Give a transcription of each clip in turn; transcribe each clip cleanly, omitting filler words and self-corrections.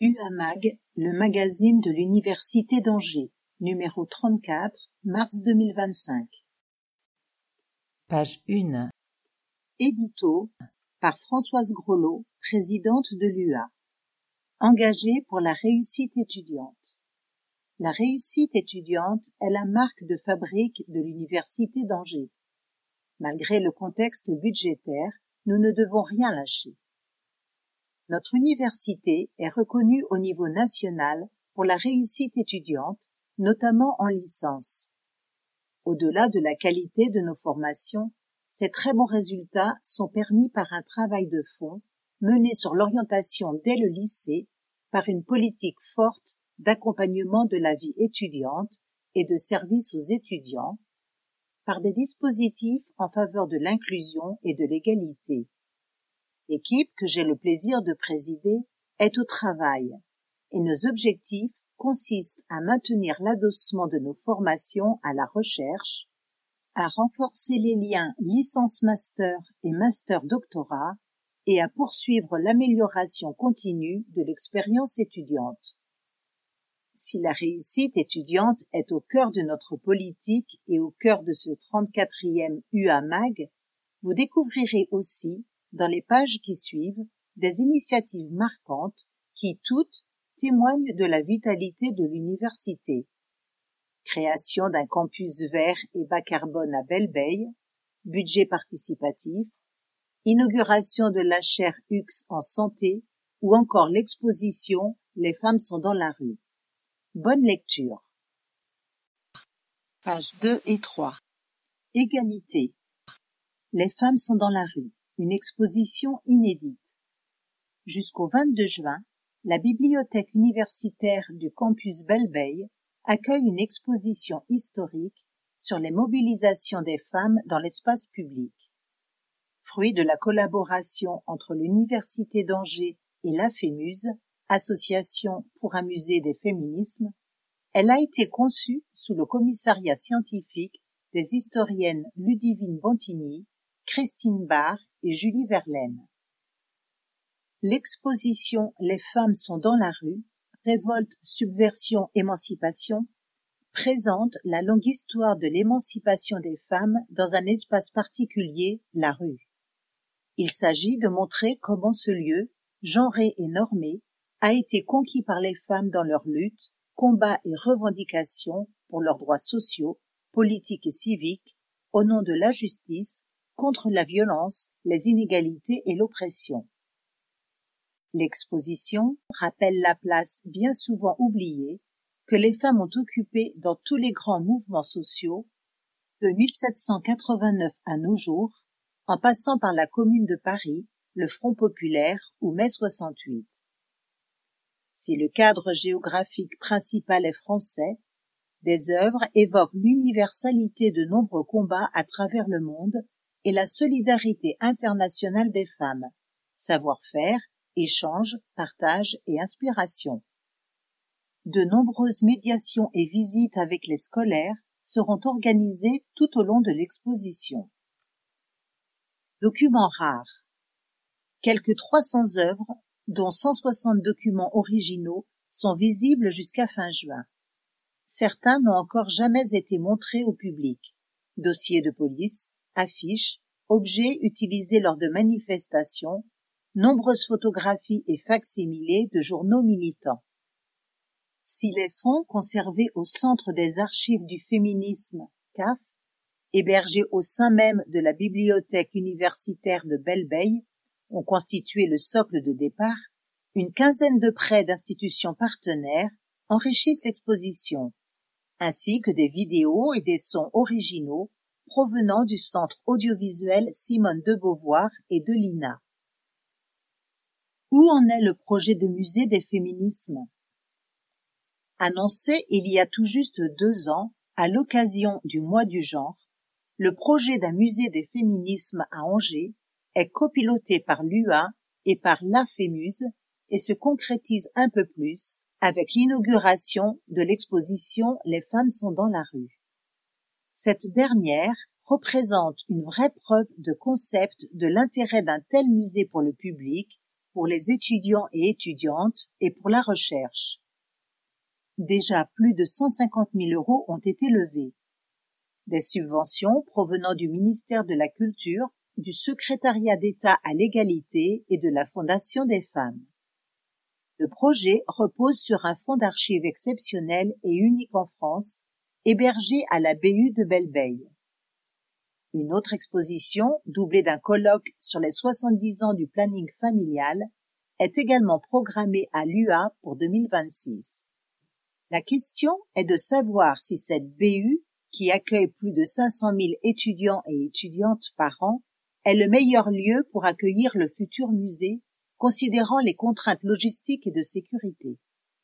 UAMAG, le magazine de l'Université d'Angers, numéro 34, mars 2025. Page 1. Édito par Françoise Grolot, présidente de l'UA. Engagée pour la réussite étudiante. La réussite étudiante est la marque de fabrique de l'Université d'Angers. Malgré le contexte budgétaire, nous ne devons rien lâcher. Notre université est reconnue au niveau national pour la réussite étudiante, notamment en licence. Au-delà de la qualité de nos formations, ces très bons résultats sont permis par un travail de fond mené sur l'orientation dès le lycée par une politique forte d'accompagnement de la vie étudiante et de service aux étudiants, par des dispositifs en faveur de l'inclusion et de l'égalité. L'équipe que j'ai le plaisir de présider est au travail et nos objectifs consistent à maintenir l'adossement de nos formations à la recherche, à renforcer les liens licence-master et master-doctorat et à poursuivre l'amélioration continue de l'expérience étudiante. Si la réussite étudiante est au cœur de notre politique et au cœur de ce 34e UAMAG, vous découvrirez aussi dans les pages qui suivent, des initiatives marquantes qui, toutes, témoignent de la vitalité de l'université. Création d'un campus vert et bas carbone à Belle-Beille, budget participatif, inauguration de la chaire UX en santé ou encore l'exposition « Les femmes sont dans la rue ». Bonne lecture. Pages 2 et 3. Égalité. Les femmes sont dans la rue. Une exposition inédite. Jusqu'au 22 juin, la bibliothèque universitaire du campus Belle-Beille accueille une exposition historique sur les mobilisations des femmes dans l'espace public. Fruit de la collaboration entre l'Université d'Angers et l'AFEMUSE, Association pour un musée des féminismes, elle a été conçue sous le commissariat scientifique des historiennes Ludivine Bontigny, Christine Barr et Julie Verlaine. L'exposition « Les femmes sont dans la rue », révolte, subversion, émancipation, présente la longue histoire de l'émancipation des femmes dans un espace particulier, la rue. Il s'agit de montrer comment ce lieu, genré et normé, a été conquis par les femmes dans leur lutte, combats et revendications pour leurs droits sociaux, politiques et civiques, au nom de la justice, contre la violence, les inégalités et l'oppression. L'exposition rappelle la place bien souvent oubliée que les femmes ont occupée dans tous les grands mouvements sociaux, de 1789 à nos jours, en passant par la Commune de Paris, le Front populaire ou mai 68. Si le cadre géographique principal est français, des œuvres évoquent l'universalité de nombreux combats à travers le monde et la solidarité internationale des femmes, savoir-faire, échange, partage et inspiration. De nombreuses médiations et visites avec les scolaires seront organisées tout au long de l'exposition. Documents rares. Quelques 300 œuvres, dont 160 documents originaux, sont visibles jusqu'à fin juin. Certains n'ont encore jamais été montrés au public. Dossiers de police, affiches, objets utilisés lors de manifestations, nombreuses photographies et fac-similés de journaux militants. Si les fonds conservés au Centre des archives du féminisme, CAF, hébergés au sein même de la bibliothèque universitaire de Belle-Beille, ont constitué le socle de départ, une quinzaine de prêts d'institutions partenaires enrichissent l'exposition, ainsi que des vidéos et des sons originaux provenant du Centre audiovisuel Simone de Beauvoir et de l'INA. Où en est le projet de musée des féminismes? Annoncé il y a tout juste 2 ans, à l'occasion du mois du genre, le projet d'un musée des féminismes à Angers est copiloté par l'UA et par l'AFEMUSE et se concrétise un peu plus avec l'inauguration de l'exposition « Les femmes sont dans la rue ». Cette dernière représente une vraie preuve de concept de l'intérêt d'un tel musée pour le public pour les étudiants et étudiantes et pour la recherche. Déjà plus de 150 000 € ont été levés. Des subventions provenant du ministère de la Culture, du Secrétariat d'État à l'égalité et de la Fondation des femmes. Le projet repose sur un fonds d'archives exceptionnel et unique en France, hébergé à la BU de Belleveille. Une autre exposition, doublée d'un colloque sur les 70 ans du planning familial, est également programmée à l'UA pour 2026. La question est de savoir si cette BU, qui accueille plus de 500 000 étudiants et étudiantes par an, est le meilleur lieu pour accueillir le futur musée, considérant les contraintes logistiques et de sécurité.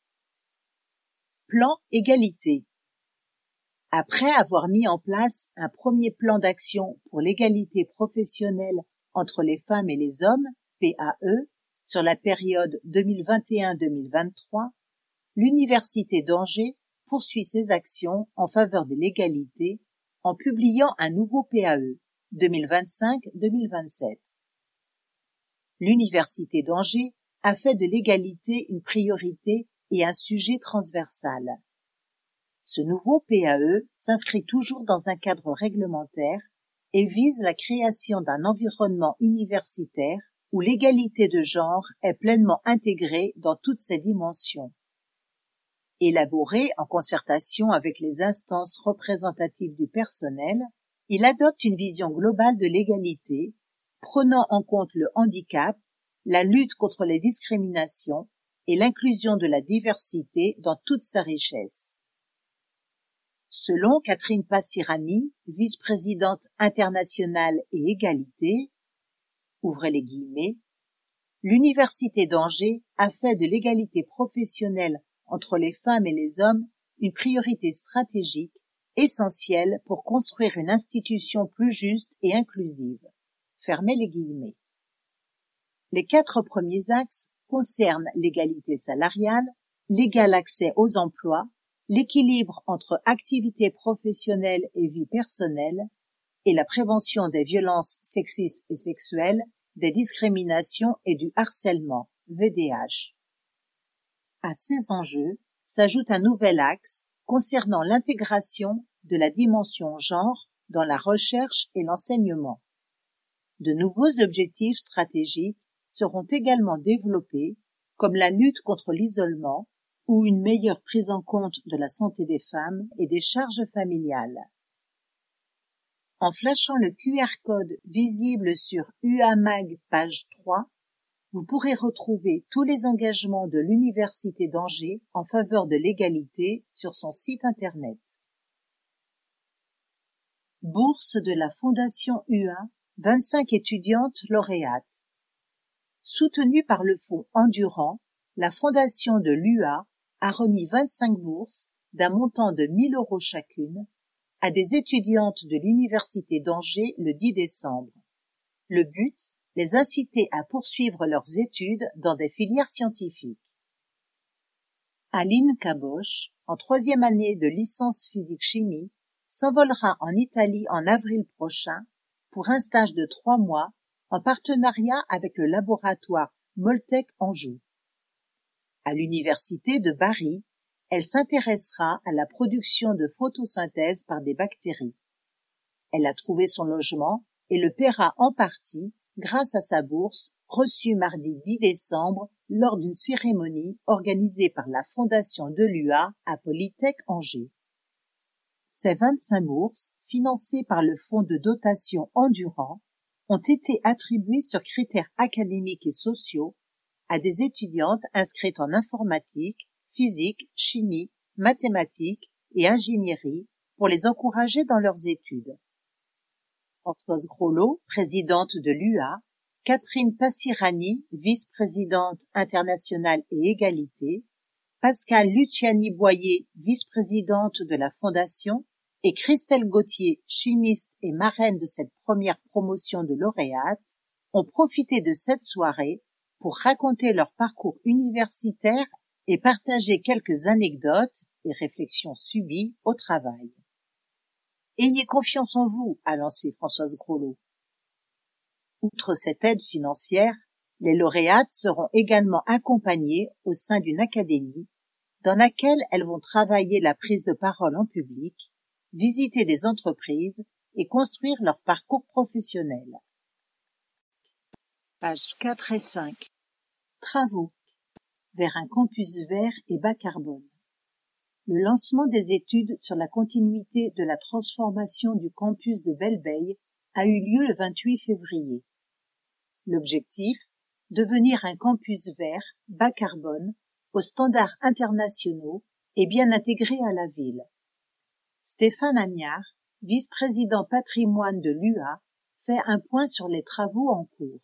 Plan égalité. Après avoir mis en place un premier plan d'action pour l'égalité professionnelle entre les femmes et les hommes, PAE, sur la période 2021-2023, l'Université d'Angers poursuit ses actions en faveur de l'égalité en publiant un nouveau PAE 2025-2027. L'Université d'Angers a fait de l'égalité une priorité et un sujet transversal. Ce nouveau PAE s'inscrit toujours dans un cadre réglementaire et vise la création d'un environnement universitaire où l'égalité de genre est pleinement intégrée dans toutes ses dimensions. Élaboré en concertation avec les instances représentatives du personnel, il adopte une vision globale de l'égalité, prenant en compte le handicap, la lutte contre les discriminations et l'inclusion de la diversité dans toute sa richesse. Selon Catherine Passirani, vice-présidente internationale et égalité, ouvrez les guillemets, l'Université d'Angers a fait de l'égalité professionnelle entre les femmes et les hommes une priorité stratégique, essentielle pour construire une institution plus juste et inclusive. Fermez les guillemets. Les 4 premiers axes concernent l'égalité salariale, l'égal accès aux emplois, l'équilibre entre activité professionnelle et vie personnelle et la prévention des violences sexistes et sexuelles, des discriminations et du harcèlement, VDH. À ces enjeux s'ajoute un nouvel axe concernant l'intégration de la dimension genre dans la recherche et l'enseignement. De nouveaux objectifs stratégiques seront également développés, comme la lutte contre l'isolement ou une meilleure prise en compte de la santé des femmes et des charges familiales. En flashant le QR code visible sur UAMAG page 3, vous pourrez retrouver tous les engagements de l'Université d'Angers en faveur de l'égalité sur son site internet. Bourse de la Fondation UA, 25 étudiantes lauréates. Soutenue par le fonds Endurant, la Fondation de l'UA a remis 25 bourses d'un montant de 1 000 € chacune à des étudiantes de l'Université d'Angers le 10 décembre. Le but, les inciter à poursuivre leurs études dans des filières scientifiques. Aline Caboche, en 3e année de licence physique-chimie, s'envolera en Italie en avril prochain pour un stage de 3 mois en partenariat avec le laboratoire Moltec Anjou. À l'université de Bari, elle s'intéressera à la production de photosynthèse par des bactéries. Elle a trouvé son logement et le paiera en partie grâce à sa bourse reçue mardi 10 décembre lors d'une cérémonie organisée par la Fondation de l'UA à Polytech Angers. Ces 25 bourses, financées par le fonds de dotation Endurant, ont été attribuées sur critères académiques et sociaux à des étudiantes inscrites en informatique, physique, chimie, mathématiques et ingénierie pour les encourager dans leurs études. Françoise Groslot, présidente de l'UA, Catherine Passirani, vice-présidente internationale et égalité, Pascale Luciani-Boyer, vice-présidente de la Fondation, et Christelle Gauthier, chimiste et marraine de cette première promotion de lauréates, ont profité de cette soirée pour raconter leur parcours universitaire et partager quelques anecdotes et réflexions subies au travail. Ayez confiance en vous, a lancé Françoise Groslot. Outre cette aide financière, Les lauréates seront également accompagnées au sein d'une académie dans laquelle elles vont travailler la prise de parole en public, visiter des entreprises et construire leur parcours professionnel. Pages 4 et 5. Travaux. Vers un campus vert et bas carbone. Le lancement des études sur la continuité de la transformation du campus de Belle-Veille a eu lieu le 28 février. L'objectif, devenir un campus vert, bas carbone, aux standards internationaux et bien intégré à la ville. Stéphane Amiard, vice-président patrimoine de l'UA, fait un point sur les travaux en cours.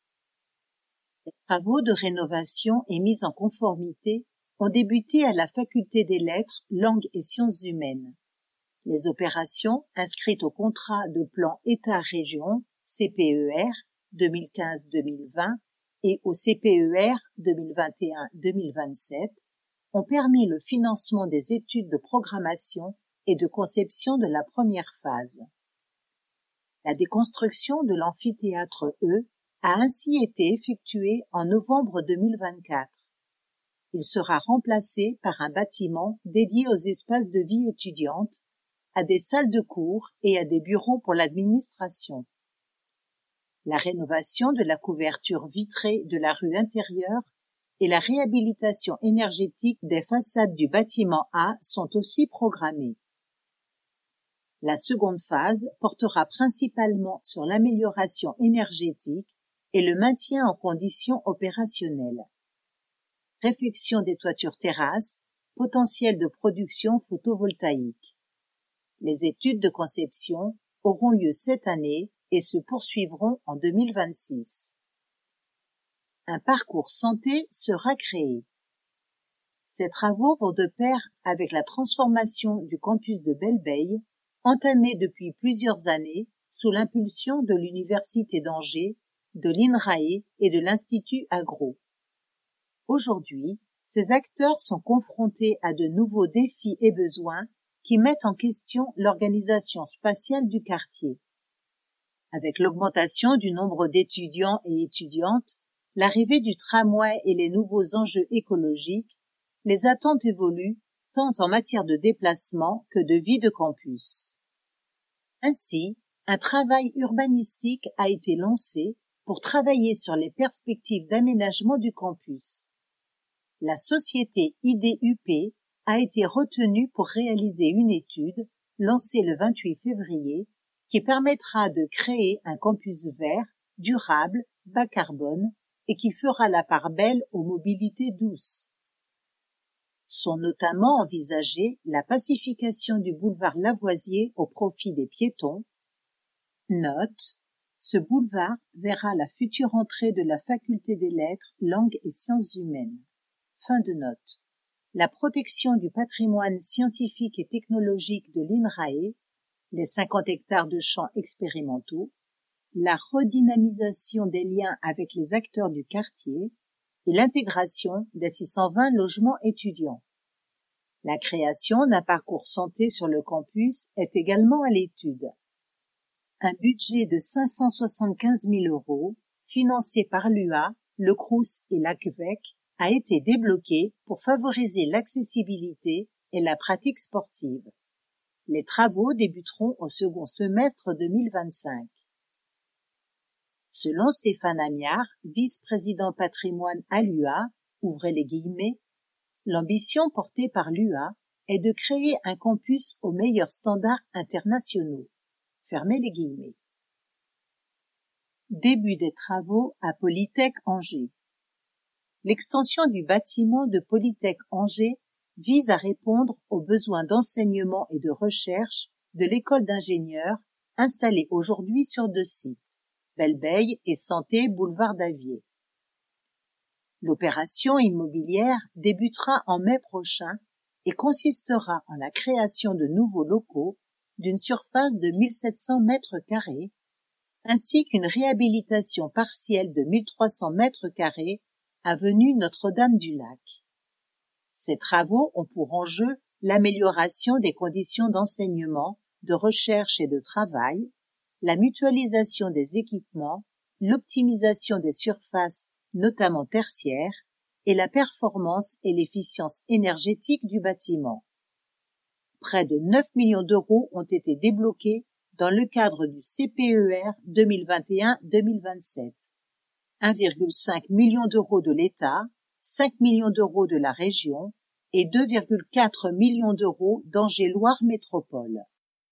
Les travaux de rénovation et mise en conformité ont débuté à la Faculté des Lettres, Langues et Sciences Humaines. Les opérations, inscrites au contrat de plan État-Région, CPER 2015-2020 et au CPER 2021-2027, ont permis le financement des études de programmation et de conception de la première phase. La déconstruction de l'amphithéâtre E a ainsi été effectuée en novembre 2024. Il sera remplacé par un bâtiment dédié aux espaces de vie étudiante, à des salles de cours et à des bureaux pour l'administration. La rénovation de la couverture vitrée de la rue intérieure et la réhabilitation énergétique des façades du bâtiment A sont aussi programmées. La seconde phase portera principalement sur l'amélioration énergétique et le maintien en conditions opérationnelles. Réfection des toitures terrasses, potentiel de production photovoltaïque. Les études de conception auront lieu cette année et se poursuivront en 2026. Un parcours santé sera créé. Ces travaux vont de pair avec la transformation du campus de Belle-Veille, entamée depuis plusieurs années sous l'impulsion de l'Université d'Angers, de l'INRAE et de l'Institut Agro. Aujourd'hui, ces acteurs sont confrontés à de nouveaux défis et besoins qui mettent en question l'organisation spatiale du quartier. Avec l'augmentation du nombre d'étudiants et étudiantes, l'arrivée du tramway et les nouveaux enjeux écologiques, les attentes évoluent tant en matière de déplacement que de vie de campus. Ainsi, un travail urbanistique a été lancé pour travailler sur les perspectives d'aménagement du campus. La société IDUP a été retenue pour réaliser une étude lancée le 28 février qui permettra de créer un campus vert, durable, bas carbone et qui fera la part belle aux mobilités douces. Sont notamment envisagées la pacification du boulevard Lavoisier au profit des piétons. Note: ce boulevard verra la future entrée de la Faculté des Lettres, Langues et Sciences Humaines. Fin de note. La protection du patrimoine scientifique et technologique de l'INRAE, les 50 hectares de champs expérimentaux, la redynamisation des liens avec les acteurs du quartier et l'intégration des 620 logements étudiants. La création d'un parcours santé sur le campus est également à l'étude. Un budget de 575 000 €, financé par l'UA, le Crous et l'ACVEC, a été débloqué pour favoriser l'accessibilité et la pratique sportive. Les travaux débuteront au second semestre 2025. Selon Stéphane Amiard, vice-président patrimoine à l'UA, ouvrez les guillemets, l'ambition portée par l'UA est de créer un campus aux meilleurs standards internationaux. Fermez les guillemets. Début des travaux à Polytech Angers. L'extension du bâtiment de Polytech Angers vise à répondre aux besoins d'enseignement et de recherche de l'école d'ingénieurs installée aujourd'hui sur 2 sites, Belle-Veille et Santé boulevard d'Avier. L'opération immobilière débutera en mai prochain et consistera en la création de nouveaux locaux d'une surface de 1700 mètres carrés ainsi qu'une réhabilitation partielle de 1300 mètres carrés avenue Notre-Dame-du-Lac. Ces travaux ont pour enjeu l'amélioration des conditions d'enseignement, de recherche et de travail, la mutualisation des équipements, l'optimisation des surfaces notamment tertiaires, et la performance et l'efficience énergétique du bâtiment. Près de 9 millions d'euros ont été débloqués dans le cadre du CPER 2021-2027. 1,5 million d'euros de l'État, 5 millions d'euros de la région et 2,4 millions d'euros d'Angers-Loire Métropole.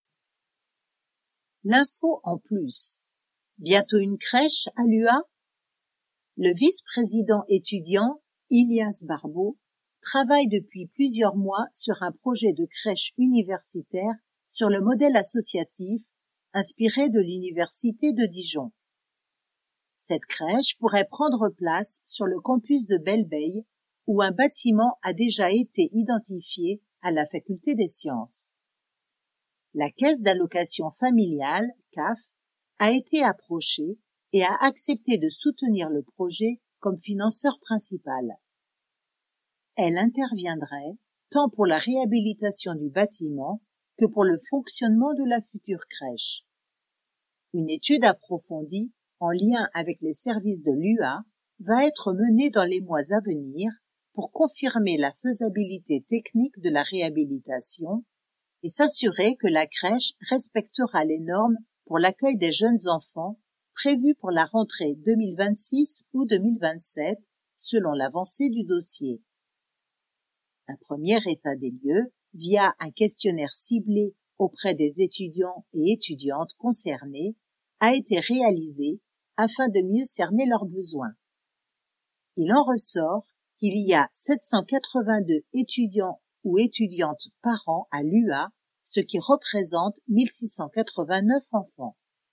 L'info en plus. Bientôt une crèche à l'UA? Le vice-président étudiant, Ilias Barbeau, travaille depuis plusieurs mois sur un projet de crèche universitaire sur le modèle associatif inspiré de l'université de Dijon. Cette crèche pourrait prendre place sur le campus de Belleveille, où un bâtiment a déjà été identifié à la faculté des sciences. La Caisse d'allocation familiale, CAF, a été approchée et a accepté de soutenir le projet comme financeur principal. Elle interviendrait tant pour la réhabilitation du bâtiment que pour le fonctionnement de la future crèche. Une étude approfondie en lien avec les services de l'UA va être menée dans les mois à venir pour confirmer la faisabilité technique de la réhabilitation et s'assurer que la crèche respectera les normes pour l'accueil des jeunes enfants prévues pour la rentrée 2026 ou 2027 selon l'avancée du dossier. Un premier état des lieux, via un questionnaire ciblé auprès des étudiants et étudiantes concernés, a été réalisé afin de mieux cerner leurs besoins. Il en ressort qu'il y a 782 étudiants ou étudiantes par an à l'UA, ce qui représente 1689 enfants.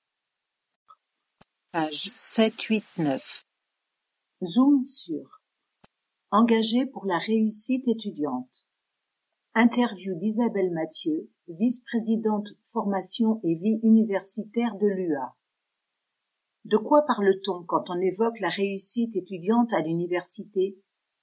Page 7-8-9. Zoom sur Engagé pour la réussite étudiante. Interview d'Isabelle Mathieu, vice-présidente formation et vie universitaire de l'UA. De quoi parle-t-on quand on évoque la réussite étudiante à l'université?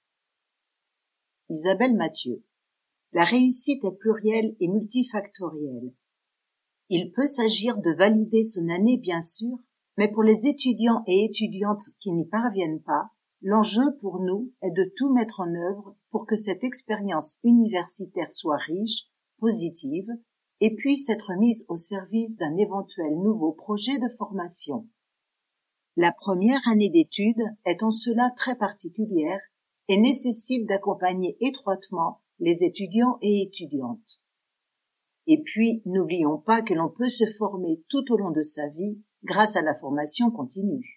Isabelle Mathieu. La réussite est plurielle et multifactorielle. Il peut s'agir de valider son année, bien sûr, mais pour les étudiants et étudiantes qui n'y parviennent pas, l'enjeu pour nous est de tout mettre en œuvre pour que cette expérience universitaire soit riche, positive, et puisse être mise au service d'un éventuel nouveau projet de formation. La première année d'études est en cela très particulière et nécessite d'accompagner étroitement les étudiants et étudiantes. Et puis, n'oublions pas que l'on peut se former tout au long de sa vie grâce à la formation continue.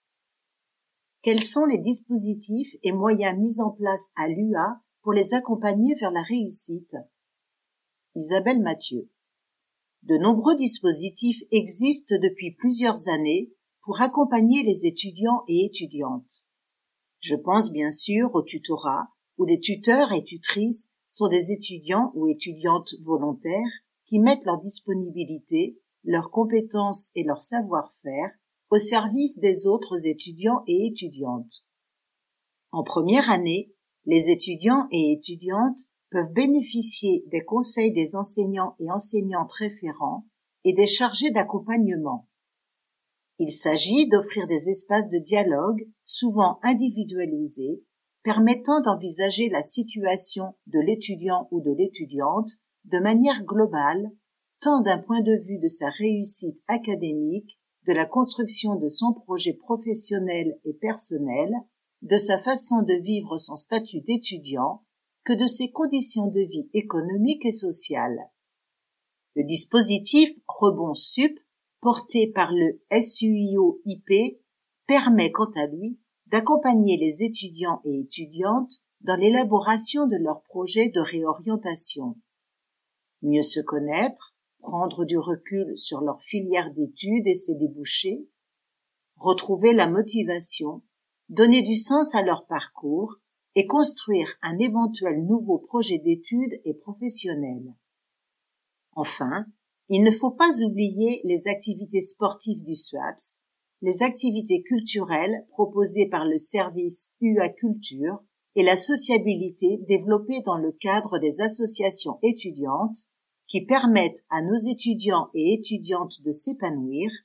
Quels sont les dispositifs et moyens mis en place à l'UA pour les accompagner vers la réussite? Isabelle Mathieu. De nombreux dispositifs existent depuis plusieurs années pour accompagner les étudiants et étudiantes. Je pense bien sûr au tutorat, où les tuteurs et tutrices sont des étudiants ou étudiantes volontaires qui mettent leur disponibilité, leurs compétences et leur savoir-faire au service des autres étudiants et étudiantes. En première année, les étudiants et étudiantes peuvent bénéficier des conseils des enseignants et enseignantes référents et des chargés d'accompagnement. Il s'agit d'offrir des espaces de dialogue, souvent individualisés, permettant d'envisager la situation de l'étudiant ou de l'étudiante de manière globale, tant d'un point de vue de sa réussite académique, de la construction de son projet professionnel et personnel, de sa façon de vivre son statut d'étudiant, que de ses conditions de vie économiques et sociales. Le dispositif Rebond Sup, porté par le SUIO-IP, permet quant à lui d'accompagner les étudiants et étudiantes dans l'élaboration de leurs projets de réorientation. Mieux se connaître, prendre du recul sur leur filière d'études et ses débouchés, retrouver la motivation, donner du sens à leur parcours et construire un éventuel nouveau projet d'études et professionnel. Enfin, il ne faut pas oublier les activités sportives du SUAPS, les activités culturelles proposées par le service UA Culture et la sociabilité développée dans le cadre des associations étudiantes qui permettent à nos étudiants et étudiantes de s'épanouir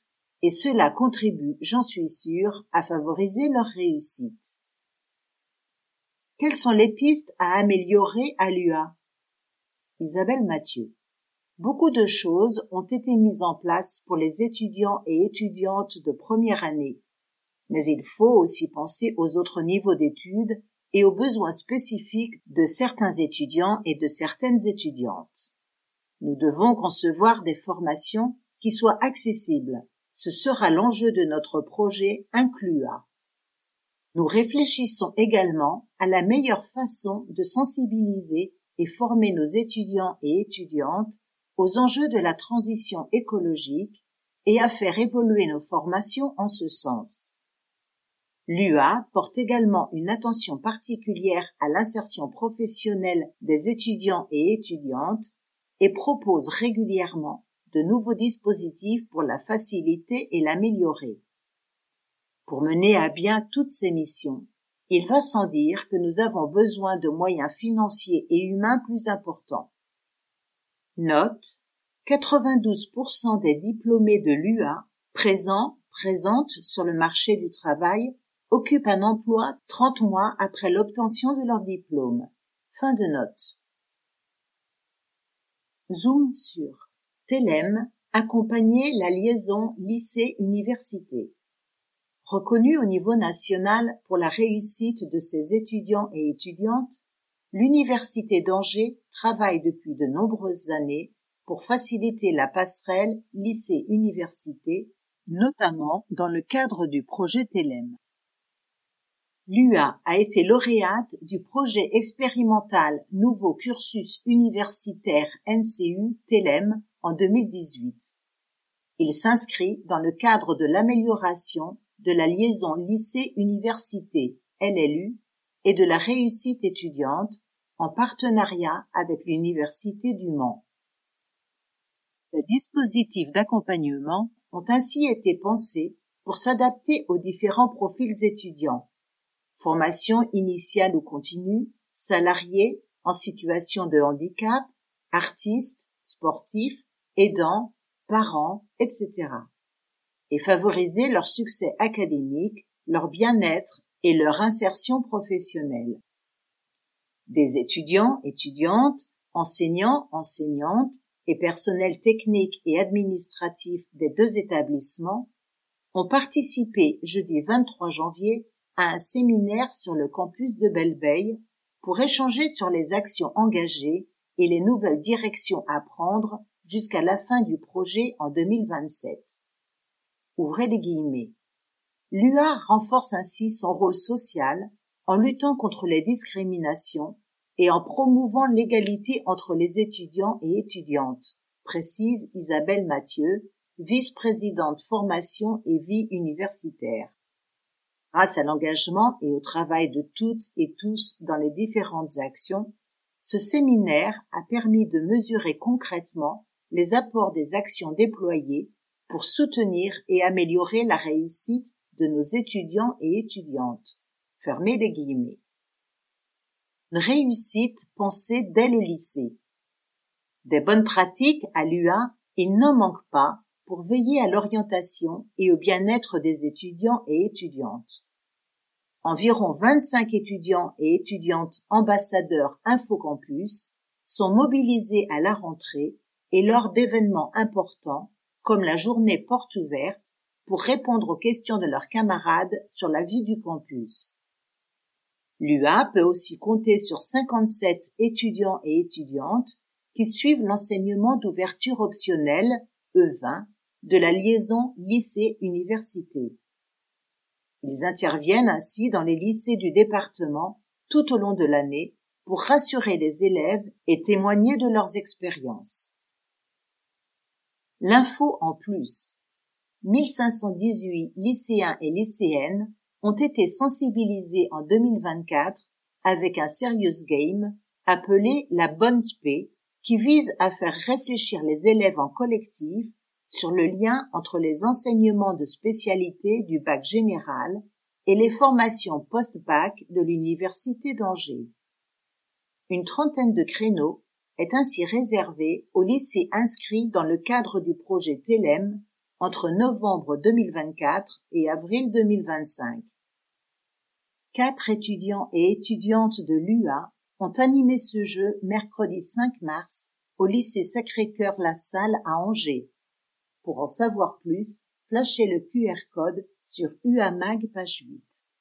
et cela contribue, j'en suis sûre, à favoriser leur réussite. Quelles sont les pistes à améliorer à l'UA? Isabelle Mathieu. Beaucoup de choses ont été mises en place pour les étudiants et étudiantes de première année, mais il faut aussi penser aux autres niveaux d'études et aux besoins spécifiques de certains étudiants et de certaines étudiantes. Nous devons concevoir des formations qui soient accessibles. Ce sera l'enjeu de notre projet Inclua. Nous réfléchissons également à la meilleure façon de sensibiliser et former nos étudiants et étudiantes aux enjeux de la transition écologique et à faire évoluer nos formations en ce sens. L'UA porte également une attention particulière à l'insertion professionnelle des étudiants et étudiantes et propose régulièrement de nouveaux dispositifs pour la faciliter et l'améliorer. Pour mener à bien toutes ces missions, il va sans dire que nous avons besoin de moyens financiers et humains plus importants. Note: 92% des diplômés de l'UA présentes sur le marché du travail occupent un emploi 30 mois après l'obtention de leur diplôme. Fin de note. Zoom sur TELEM, accompagner la liaison lycée-université. Reconnue au niveau national pour la réussite de ses étudiants et étudiantes, l'Université d'Angers travaille depuis de nombreuses années pour faciliter la passerelle lycée-université, notamment dans le cadre du projet TELEM. L'UA a été lauréate du projet expérimental Nouveau cursus universitaire NCU TELEM en 2018. Il s'inscrit dans le cadre de l'amélioration de la liaison lycée-université LLU et de la réussite étudiante en partenariat avec l'Université du Mans. Les dispositifs d'accompagnement ont ainsi été pensés pour s'adapter aux différents profils étudiants. Formation initiale ou continue, salariés, en situation de handicap, artistes, sportifs, aidants, parents, etc. et favoriser leur succès académique, leur bien-être et leur insertion professionnelle. Des étudiants, étudiantes, enseignants, enseignantes et personnel technique et administratif des deux établissements ont participé jeudi 23 janvier à un séminaire sur le campus de Belle-Veille pour échanger sur les actions engagées et les nouvelles directions à prendre jusqu'à la fin du projet en 2027. Ouvrez les guillemets. L'UA renforce ainsi son rôle social en luttant contre les discriminations et en promouvant l'égalité entre les étudiants et étudiantes, précise Isabelle Mathieu, vice-présidente formation et vie universitaire. Grâce à l'engagement et au travail de toutes et tous dans les différentes actions, ce séminaire a permis de mesurer concrètement les apports des actions déployées pour soutenir et améliorer la réussite de nos étudiants et étudiantes. Fermez les guillemets. Une réussite pensée dès le lycée. Des bonnes pratiques à l'UA, il n'en manque pas pour veiller à l'orientation et au bien-être des étudiants et étudiantes. Environ 25 étudiants et étudiantes ambassadeurs Infocampus sont mobilisés à la rentrée et lors d'événements importants comme la journée porte ouverte pour répondre aux questions de leurs camarades sur la vie du campus. L'UA peut aussi compter sur 57 étudiants et étudiantes qui suivent l'enseignement d'ouverture optionnelle, E20, de la liaison lycée-université. Ils interviennent ainsi dans les lycées du département tout au long de l'année pour rassurer les élèves et témoigner de leurs expériences. L'info en plus. 1518 lycéens et lycéennes ont été sensibilisés en 2024 avec un serious game appelé la bonne spé qui vise à faire réfléchir les élèves en collectif sur le lien entre les enseignements de spécialité du bac général et les formations post-bac de l'Université d'Angers. Une trentaine de créneaux est ainsi réservée aux lycées inscrits dans le cadre du projet TELEM entre novembre 2024 et avril 2025. 4 étudiants et étudiantes de l'UA ont animé ce jeu mercredi 5 mars au lycée Sacré-Cœur-La Salle à Angers. Pour en savoir plus, flashez le QR code sur UAMag page 8.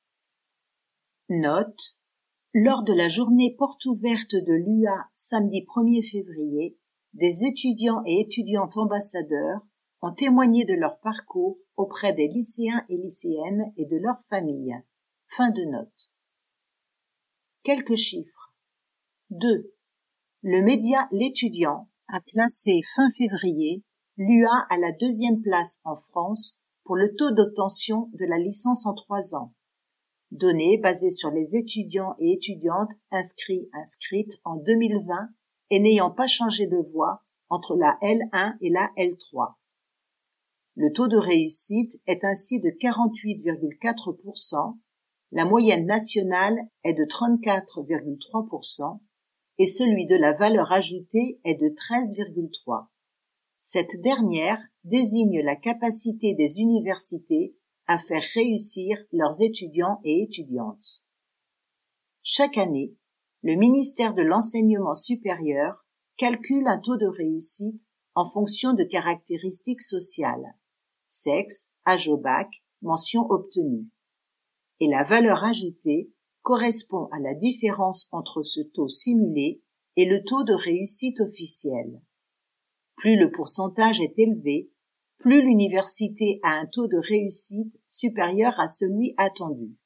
Note: lors de la journée porte ouverte de l'UA samedi 1er février, des étudiants et étudiantes ambassadeurs ont témoigné de leur parcours auprès des lycéens et lycéennes et de leurs familles. Fin de note. Quelques chiffres. 2. Le média L'Étudiant a classé fin février l'UA à la 2e place en France pour le taux d'obtention de la licence en 3 ans. Données basées sur les étudiants et étudiantes inscrites en 2020 et n'ayant pas changé de voie entre la L1 et la L3. Le taux de réussite est ainsi de 48,4%, la moyenne nationale est de 34,3% et celui de la valeur ajoutée est de 13,3%. Cette dernière désigne la capacité des universités à faire réussir leurs étudiants et étudiantes. Chaque année, le ministère de l'Enseignement supérieur calcule un taux de réussite en fonction de caractéristiques sociales, sexe, âge au bac, mention obtenue. Et la valeur ajoutée correspond à la différence entre ce taux simulé et le taux de réussite officiel. Plus le pourcentage est élevé, plus l'université a un taux de réussite supérieur à celui attendu.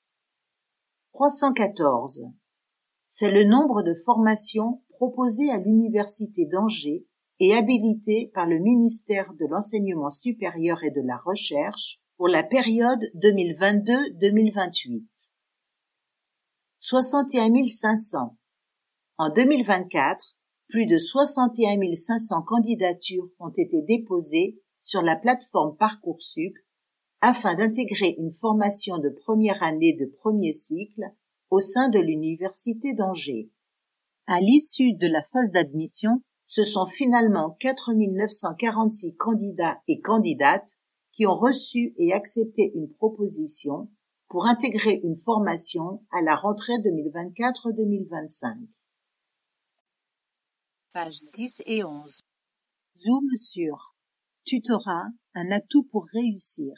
314. C'est le nombre de formations proposées à l'université d'Angers et habilitées par le ministère de l'Enseignement supérieur et de la Recherche pour la période 2022-2028. 61 500. En 2024, plus de 61 500 candidatures ont été déposées sur la plateforme Parcoursup afin d'intégrer une formation de première année de premier cycle au sein de l'université d'Angers. À l'issue de la phase d'admission, ce sont finalement 4 946 candidats et candidates qui ont reçu et accepté une proposition pour intégrer une formation à la rentrée 2024-2025. Pages 10 et 11. Zoom sur tutorat, un atout pour réussir.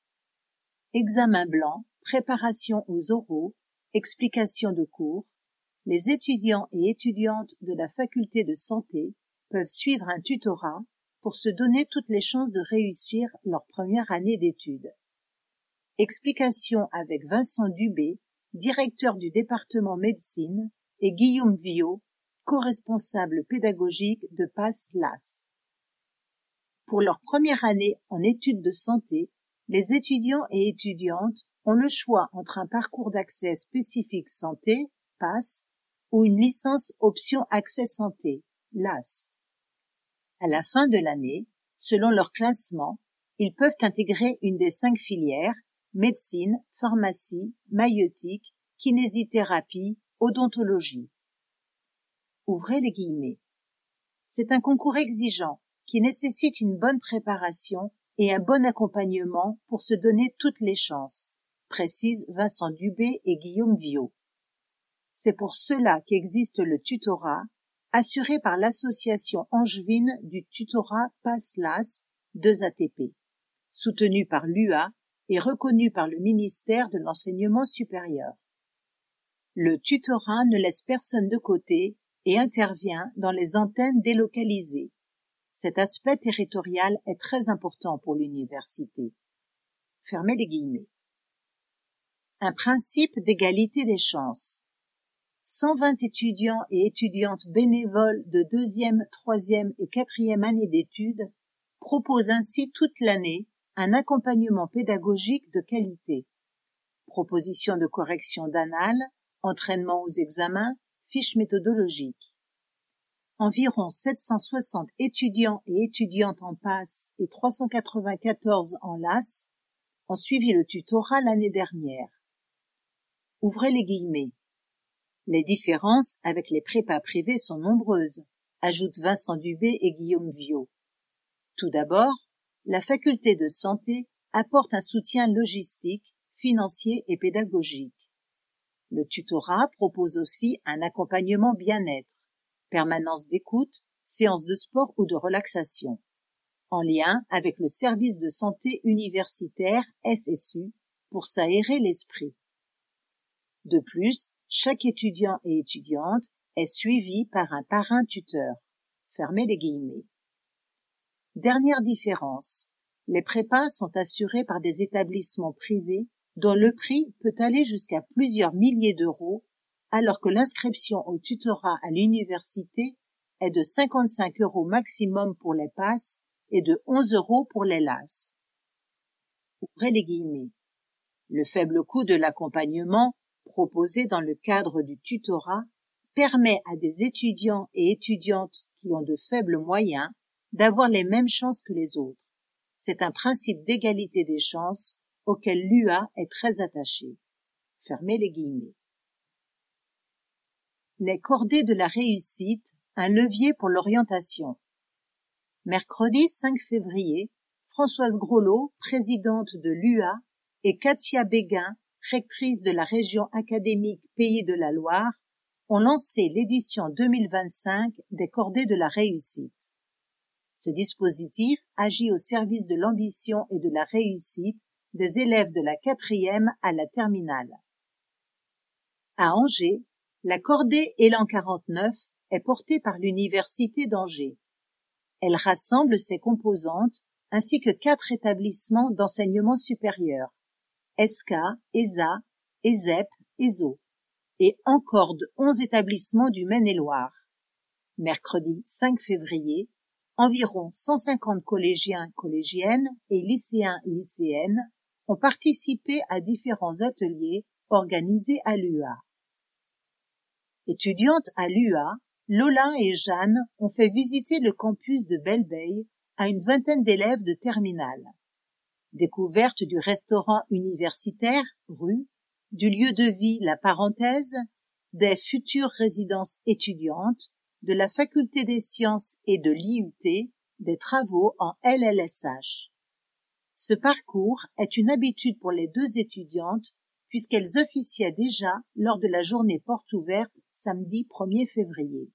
Examen blanc, préparation aux oraux, explication de cours. Les étudiants et étudiantes de la faculté de santé peuvent suivre un tutorat pour se donner toutes les chances de réussir leur première année d'études. Explication avec Vincent Dubé, directeur du département médecine, et Guillaume Viau, co-responsable pédagogique de PASS-LAS. Pour leur première année en études de santé, les étudiants et étudiantes ont le choix entre un parcours d'accès spécifique santé, PASS, ou une licence option accès santé, LAS. À la fin de l'année, selon leur classement, ils peuvent intégrer une des 5 filières, médecine, pharmacie, maïeutique, kinésithérapie, odontologie. Ouvrez les guillemets. C'est un concours exigeant qui nécessite une bonne préparation et un bon accompagnement pour se donner toutes les chances, précisent Vincent Dubé et Guillaume Viau. C'est pour cela qu'existe le tutorat, assuré par l'association angevine du tutorat PASS-LAS 2ATP, soutenu par l'UA et reconnu par le ministère de l'Enseignement supérieur. Le tutorat ne laisse personne de côté et intervient dans les antennes délocalisées. Cet aspect territorial est très important pour l'université. Fermez les guillemets. Un principe d'égalité des chances. 120 étudiants et étudiantes bénévoles de 2e, 3e et 4e année d'études proposent ainsi toute l'année un accompagnement pédagogique de qualité. Proposition de correction d'annales, entraînement aux examens, fiches méthodologiques. Environ 760 étudiants et étudiantes en PASS et 394 en LAS ont suivi le tutorat l'année dernière. Ouvrez les guillemets. Les différences avec les prépas privés sont nombreuses, ajoutent Vincent Dubé et Guillaume Viau. Tout d'abord, la faculté de santé apporte un soutien logistique, financier et pédagogique. Le tutorat propose aussi un accompagnement bien-être, permanence d'écoute, séances de sport ou de relaxation, en lien avec le service de santé universitaire SSU pour s'aérer l'esprit. De plus, chaque étudiant et étudiante est suivi par un parrain tuteur. Fermez les guillemets. Dernière différence, les prépas sont assurés par des établissements privés dont le prix peut aller jusqu'à plusieurs milliers d'euros, alors que l'inscription au tutorat à l'université est de 55 € maximum pour les PASS et de 11 € pour les LAS. Ouvrez les guillemets. Le faible coût de l'accompagnement proposé dans le cadre du tutorat permet à des étudiants et étudiantes qui ont de faibles moyens d'avoir les mêmes chances que les autres. C'est un principe d'égalité des chances auquel l'UA est très attachée. Fermez les guillemets. Les cordées de la réussite, un levier pour l'orientation. Mercredi 5 février, Françoise Grolot, présidente de l'UA, et Katia Béguin, rectrice de la région académique Pays de la Loire, ont lancé l'édition 2025 des cordées de la réussite. Ce dispositif agit au service de l'ambition et de la réussite des élèves de la 4e à la terminale. À Angers, la cordée Élan 49 est portée par l'Université d'Angers. Elle rassemble ses composantes ainsi que 4 établissements d'enseignement supérieur, ESCA, ESA, ESEP, ESO, et encorde 11 établissements du Maine-et-Loire. Mercredi 5 février, environ 150 collégiens, collégiennes et lycéens, lycéennes ont participé à différents ateliers organisés à l'UA. Étudiantes à l'UA, Lola et Jeanne ont fait visiter le campus de Belle-Veille à une vingtaine d'élèves de terminale. Découverte du restaurant universitaire, rue, du lieu de vie, la parenthèse, des futures résidences étudiantes, de la faculté des sciences et de l'IUT, des travaux en LLSH. Ce parcours est une habitude pour les 2 étudiantes puisqu'elles officiaient déjà lors de la journée porte ouverte samedi 1er février.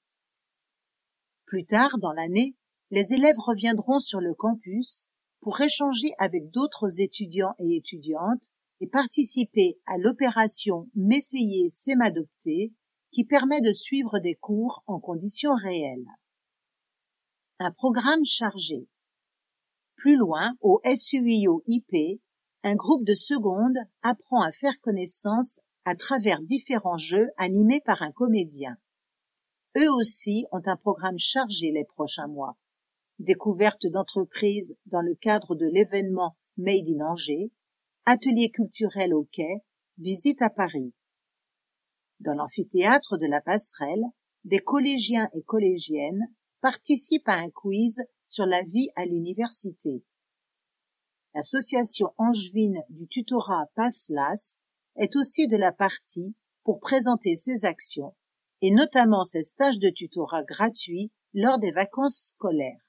Plus tard dans l'année, les élèves reviendront sur le campus pour échanger avec d'autres étudiants et étudiantes et participer à l'opération M'essayer, c'est m'adopter, qui permet de suivre des cours en conditions réelles. Un programme chargé. Plus loin, au SUIO-IP, un groupe de seconde apprend à faire connaissance à travers différents jeux animés par un comédien. Eux aussi ont un programme chargé les prochains mois. Découverte d'entreprises dans le cadre de l'événement Made in Angers, atelier culturel au Quai, visite à Paris. Dans l'amphithéâtre de la Passerelle, des collégiens et collégiennes participent à un quiz sur la vie à l'université. L'association angevine du tutorat PASS-LAS est aussi de la partie pour présenter ses actions et notamment ses stages de tutorat gratuits lors des vacances scolaires.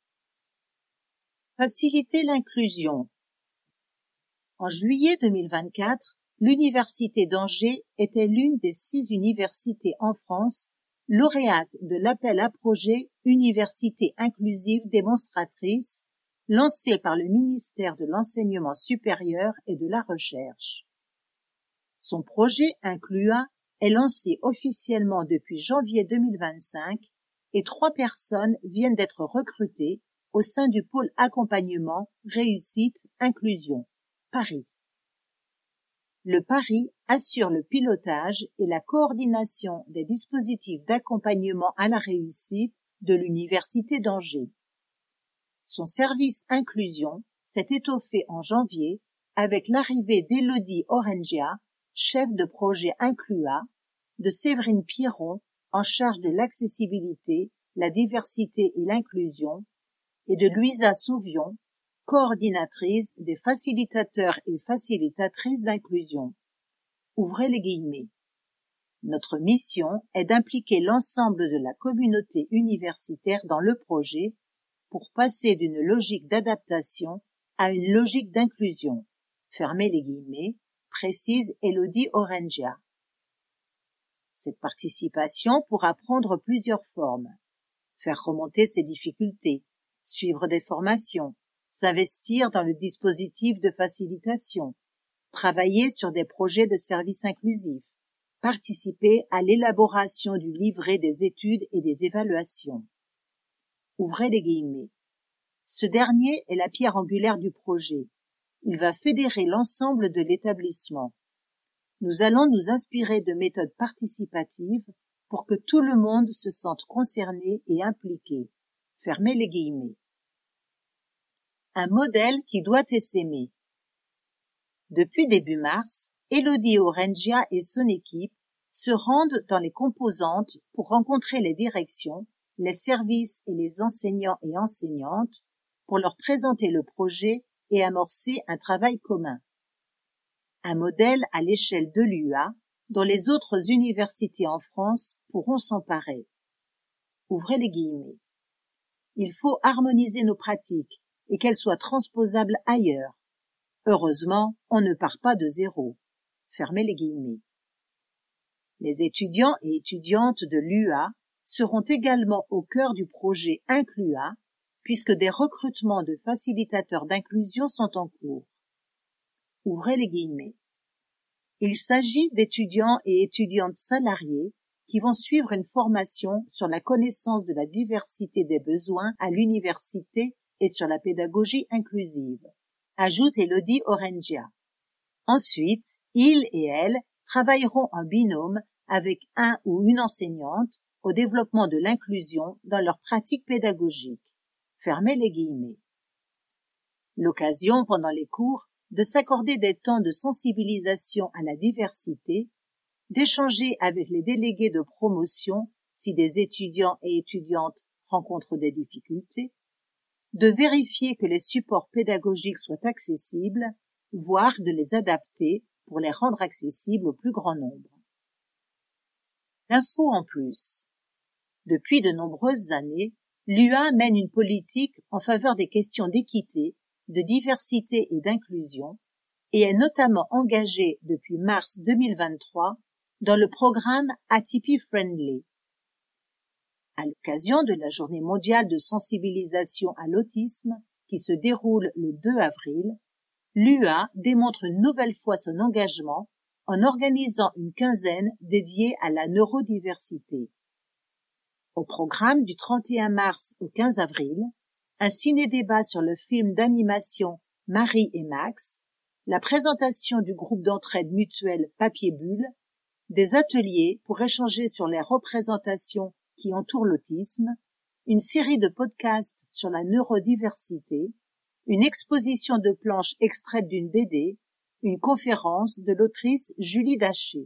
Faciliter l'inclusion. En juillet 2024, l'Université d'Angers était l'une des 6 universités en France lauréates de l'appel à projet Université inclusive démonstratrice lancé par le ministère de l'Enseignement supérieur et de la Recherche. Son projet Inclua est lancé officiellement depuis janvier 2025 et 3 personnes viennent d'être recrutées au sein du pôle accompagnement, réussite, inclusion, Paris. Le Paris assure le pilotage et la coordination des dispositifs d'accompagnement à la réussite de l'Université d'Angers. Son service inclusion s'est étoffé en janvier avec l'arrivée d'Élodie Orengia, chef de projet Inclua, de Séverine Pierron, en charge de l'accessibilité, la diversité et l'inclusion, et de Louisa Souvion, coordinatrice des facilitateurs et facilitatrices d'inclusion. Ouvrez les guillemets. Notre mission est d'impliquer l'ensemble de la communauté universitaire dans le projet pour passer d'une logique d'adaptation à une logique d'inclusion. Fermez les guillemets, précise Elodie Orengia. Cette participation pourra prendre plusieurs formes. Faire remonter ses difficultés, suivre des formations, s'investir dans le dispositif de facilitation, travailler sur des projets de services inclusifs, participer à l'élaboration du livret des études et des évaluations. Ouvrez les guillemets. Ce dernier est la pierre angulaire du projet. Il va fédérer l'ensemble de l'établissement. Nous allons nous inspirer de méthodes participatives pour que tout le monde se sente concerné et impliqué. Fermez les guillemets. Un modèle qui doit essaimer. Depuis début mars, Elodie Orengia et son équipe se rendent dans les composantes pour rencontrer les directions, les services et les enseignants et enseignantes pour leur présenter le projet et amorcer un travail commun. Un modèle à l'échelle de l'UA dont les autres universités en France pourront s'emparer. Ouvrez les guillemets. Il faut harmoniser nos pratiques et qu'elles soient transposables ailleurs. Heureusement, on ne part pas de zéro. Fermez les guillemets. Les étudiants et étudiantes de l'UA seront également au cœur du projet Inclua, puisque des recrutements de facilitateurs d'inclusion sont en cours. Ouvrez les guillemets. Il s'agit d'étudiants et étudiantes salariés qui vont suivre une formation sur la connaissance de la diversité des besoins à l'université et sur la pédagogie inclusive, ajoute Elodie Orengia. Ensuite, ils et elles travailleront en binôme avec un ou une enseignante au développement de l'inclusion dans leur pratique pédagogique. Fermez les guillemets. L'occasion pendant les cours de s'accorder des temps de sensibilisation à la diversité, d'échanger avec les délégués de promotion si des étudiants et étudiantes rencontrent des difficultés, de vérifier que les supports pédagogiques soient accessibles, voire de les adapter pour les rendre accessibles au plus grand nombre. Info en plus. Depuis de nombreuses années, l'UA mène une politique en faveur des questions d'équité, de diversité et d'inclusion, et est notamment engagée depuis mars 2023 dans le programme Atypi Friendly. À l'occasion de la Journée mondiale de sensibilisation à l'autisme, qui se déroule le 2 avril, l'UA démontre une nouvelle fois son engagement en organisant une quinzaine dédiée à la neurodiversité. Au programme du 31 mars au 15 avril, un ciné-débat sur le film d'animation Marie et Max, la présentation du groupe d'entraide mutuelle Papier Bulle, des ateliers pour échanger sur les représentations qui entourent l'autisme, une série de podcasts sur la neurodiversité, une exposition de planches extraites d'une BD, une conférence de l'autrice Julie Daché.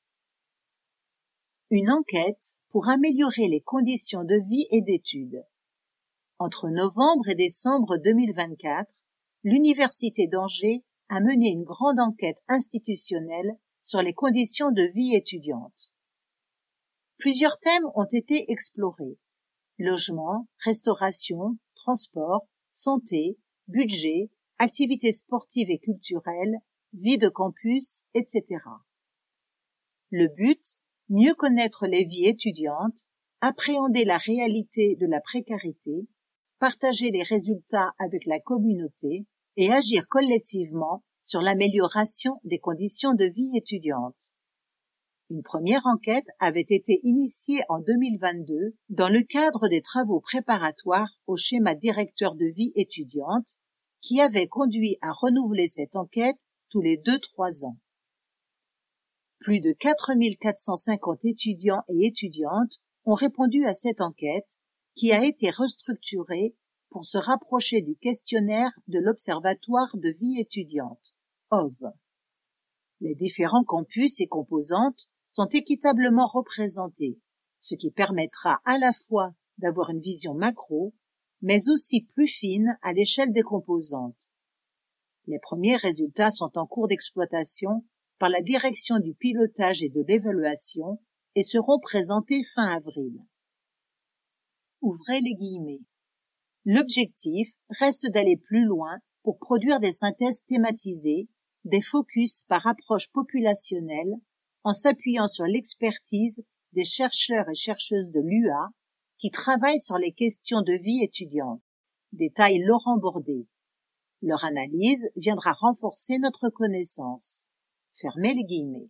Une enquête pour améliorer les conditions de vie et d'études. Entre novembre et décembre 2024, l'Université d'Angers a mené une grande enquête institutionnelle sur les conditions de vie étudiante. Plusieurs thèmes ont été explorés. Logement, restauration, transport, santé, budget, activités sportives et culturelles, vie de campus, etc. Le but, mieux connaître les vies étudiantes, appréhender la réalité de la précarité, partager les résultats avec la communauté et agir collectivement sur l'amélioration des conditions de vie étudiantes. Une première enquête avait été initiée en 2022 dans le cadre des travaux préparatoires au schéma directeur de vie étudiante qui avait conduit à renouveler cette enquête tous les 2-3 ans. Plus de 4450 étudiants et étudiantes ont répondu à cette enquête qui a été restructurée pour se rapprocher du questionnaire de l'Observatoire de vie étudiante, OV. Les différents campus et composantes sont équitablement représentés, ce qui permettra à la fois d'avoir une vision macro, mais aussi plus fine à l'échelle des composantes. Les premiers résultats sont en cours d'exploitation par la direction du pilotage et de l'évaluation et seront présentés fin avril. Ouvrez les guillemets. L'objectif reste d'aller plus loin pour produire des synthèses thématisées, des focus par approche populationnelle, en s'appuyant sur l'expertise des chercheurs et chercheuses de l'UA qui travaillent sur les questions de vie étudiante, détaille Laurent Bordet. Leur analyse viendra renforcer notre connaissance. Fermez les guillemets.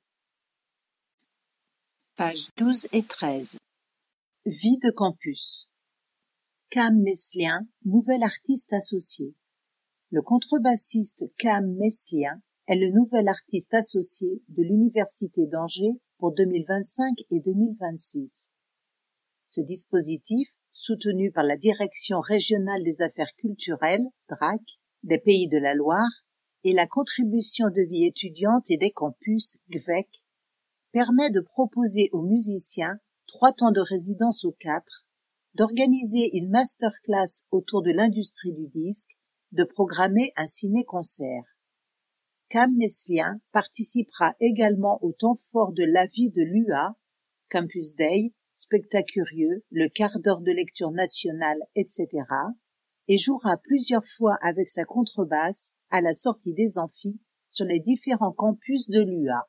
Pages 12 et 13. Vie de campus. Cam Meslien, nouvel artiste associé. Le contrebassiste Cam Meslien est le nouvel artiste associé de l'Université d'Angers pour 2025 et 2026. Ce dispositif, soutenu par la Direction régionale des affaires culturelles, DRAC, des Pays de la Loire, et la contribution de vie étudiante et des campus, GVEC, permet de proposer aux musiciens 3 temps de résidence aux 4, d'organiser une masterclass autour de l'industrie du disque, de programmer un ciné-concert. Cam Meslien participera également au temps fort de la vie de l'UA, Campus Day, Spectacurieux, le quart d'heure de lecture nationale, etc., et jouera plusieurs fois avec sa contrebasse à la sortie des amphis sur les différents campus de l'UA.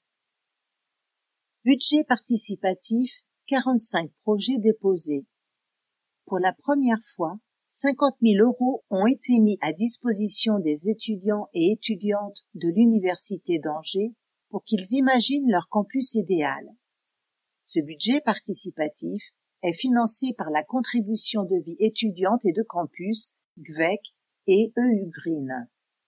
Budget participatif, 45 projets déposés. Pour la première fois, 50 000 € ont été mis à disposition des étudiants et étudiantes de l'Université d'Angers pour qu'ils imaginent leur campus idéal. Ce budget participatif est financé par la contribution de vie étudiante et de campus, GVEC et EU Green.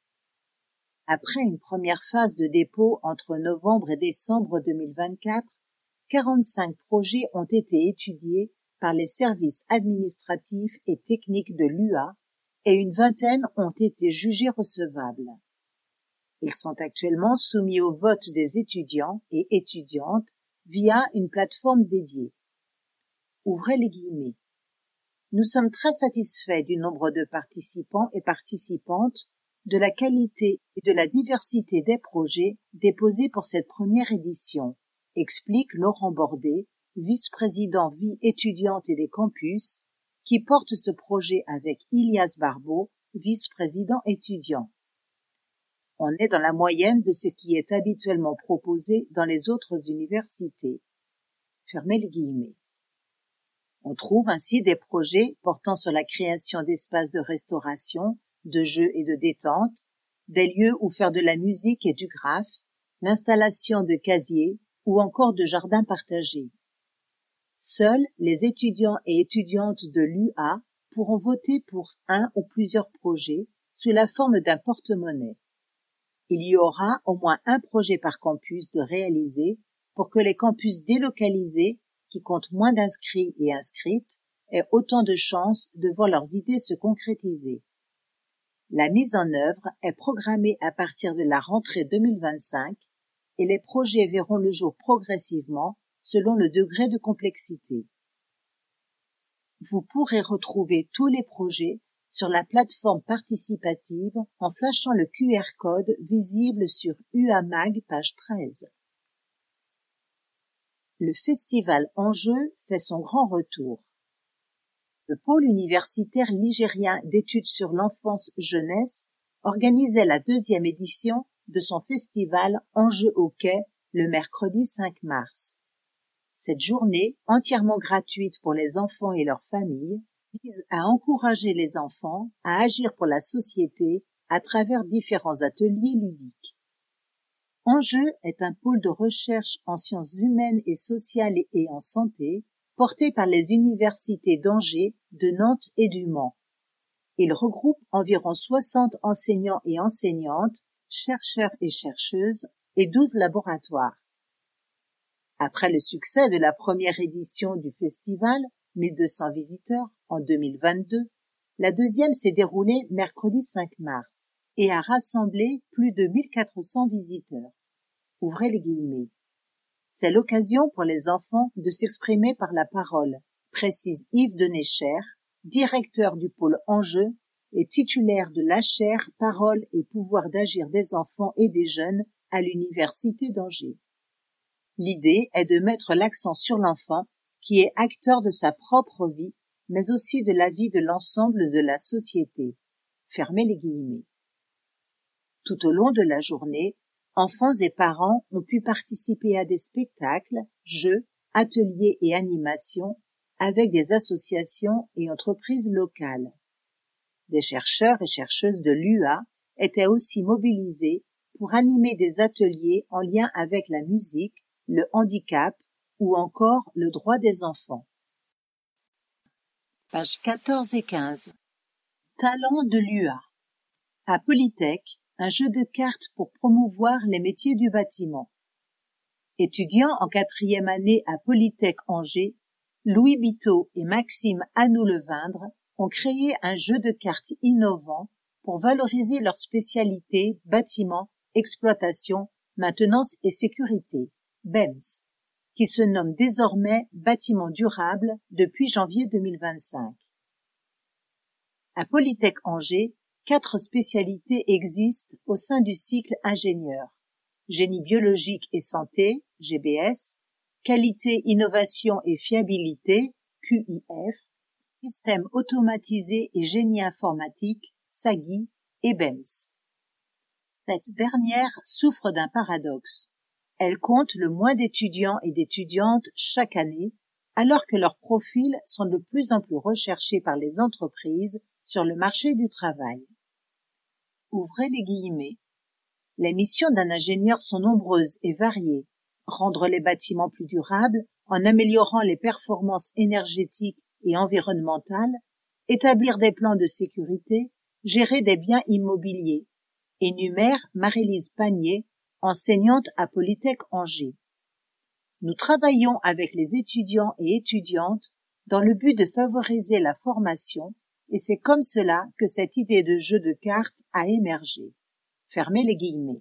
Après une première phase de dépôt entre novembre et décembre 2024, 45 projets ont été étudiés par les services administratifs et techniques de l'UA et une vingtaine ont été jugés recevables. Ils sont actuellement soumis au vote des étudiants et étudiantes via une plateforme dédiée. Ouvrez les guillemets. Nous sommes très satisfaits du nombre de participants et participantes, de la qualité et de la diversité des projets déposés pour cette première édition, explique Laurent Bordet, vice-président vie étudiante et des campus, qui porte ce projet avec Ilias Barbeau, vice-président étudiant. On est dans la moyenne de ce qui est habituellement proposé dans les autres universités. Fermez les guillemets. On trouve ainsi des projets portant sur la création d'espaces de restauration, de jeux et de détente, des lieux où faire de la musique et du graphe, l'installation de casiers ou encore de jardins partagés. Seuls les étudiants et étudiantes de l'UA pourront voter pour un ou plusieurs projets sous la forme d'un porte-monnaie. Il y aura au moins un projet par campus de réaliser pour que les campus délocalisés, qui comptent moins d'inscrits et inscrites, aient autant de chances de voir leurs idées se concrétiser. La mise en œuvre est programmée à partir de la rentrée 2025 et les projets verront le jour progressivement selon le degré de complexité. Vous pourrez retrouver tous les projets sur la plateforme participative en flashant le QR code visible sur UAMAG page 13. Le festival Enjeux fait son grand retour. Le pôle universitaire ligérien d'études sur l'enfance-jeunesse organisait la 2e édition de son festival Enjeux au quai le mercredi 5 mars. Cette journée, entièrement gratuite pour les enfants et leurs familles, vise à encourager les enfants à agir pour la société à travers différents ateliers ludiques. Enjeux est un pôle de recherche en sciences humaines et sociales et en santé, porté par les universités d'Angers, de Nantes et du Mans. Il regroupe environ 60 enseignants et enseignantes, chercheurs et chercheuses et 12 laboratoires. Après le succès de la première édition du festival, 1200 visiteurs en 2022, la deuxième s'est déroulée mercredi 5 mars et a rassemblé plus de 1400 visiteurs. Ouvrez les guillemets. C'est l'occasion pour les enfants de s'exprimer par la parole, précise Yves Denécher, directeur du pôle Enjeux et titulaire de l'HR Parole et pouvoir d'agir des enfants et des jeunes à l'Université d'Angers. L'idée est de mettre l'accent sur l'enfant qui est acteur de sa propre vie mais aussi de la vie de l'ensemble de la société. Fermez les guillemets. Tout au long de la journée, enfants et parents ont pu participer à des spectacles, jeux, ateliers et animations avec des associations et entreprises locales. Des chercheurs et chercheuses de l'UA étaient aussi mobilisés pour animer des ateliers en lien avec la musique, le handicap ou encore le droit des enfants. Pages 14 et 15. Talents de l'UA. À Polytech, un jeu de cartes pour promouvoir les métiers du bâtiment. Étudiants en 4e année à Polytech Angers, Louis Biteau et Maxime Hanou-Levindre ont créé un jeu de cartes innovant pour valoriser leur spécialité bâtiment, exploitation, maintenance et sécurité, BEMS, qui se nomme désormais Bâtiment durable depuis janvier 2025. À Polytech Angers, 4 spécialités existent au sein du cycle ingénieur. Génie biologique et santé, GBS, qualité, innovation et fiabilité, QIF, système automatisé et génie informatique, SAGI et BEMS. Cette dernière souffre d'un paradoxe. Elle compte le moins d'étudiants et d'étudiantes chaque année, alors que leurs profils sont de plus en plus recherchés par les entreprises sur le marché du travail. Ouvrez les guillemets. Les missions d'un ingénieur sont nombreuses et variées. Rendre les bâtiments plus durables en améliorant les performances énergétiques et environnementales, établir des plans de sécurité, gérer des biens immobiliers, énumère Marie-Lise Panier, enseignante à Polytech Angers. Nous travaillons avec les étudiants et étudiantes dans le but de favoriser la formation et c'est comme cela que cette idée de jeu de cartes a émergé. Fermez les guillemets.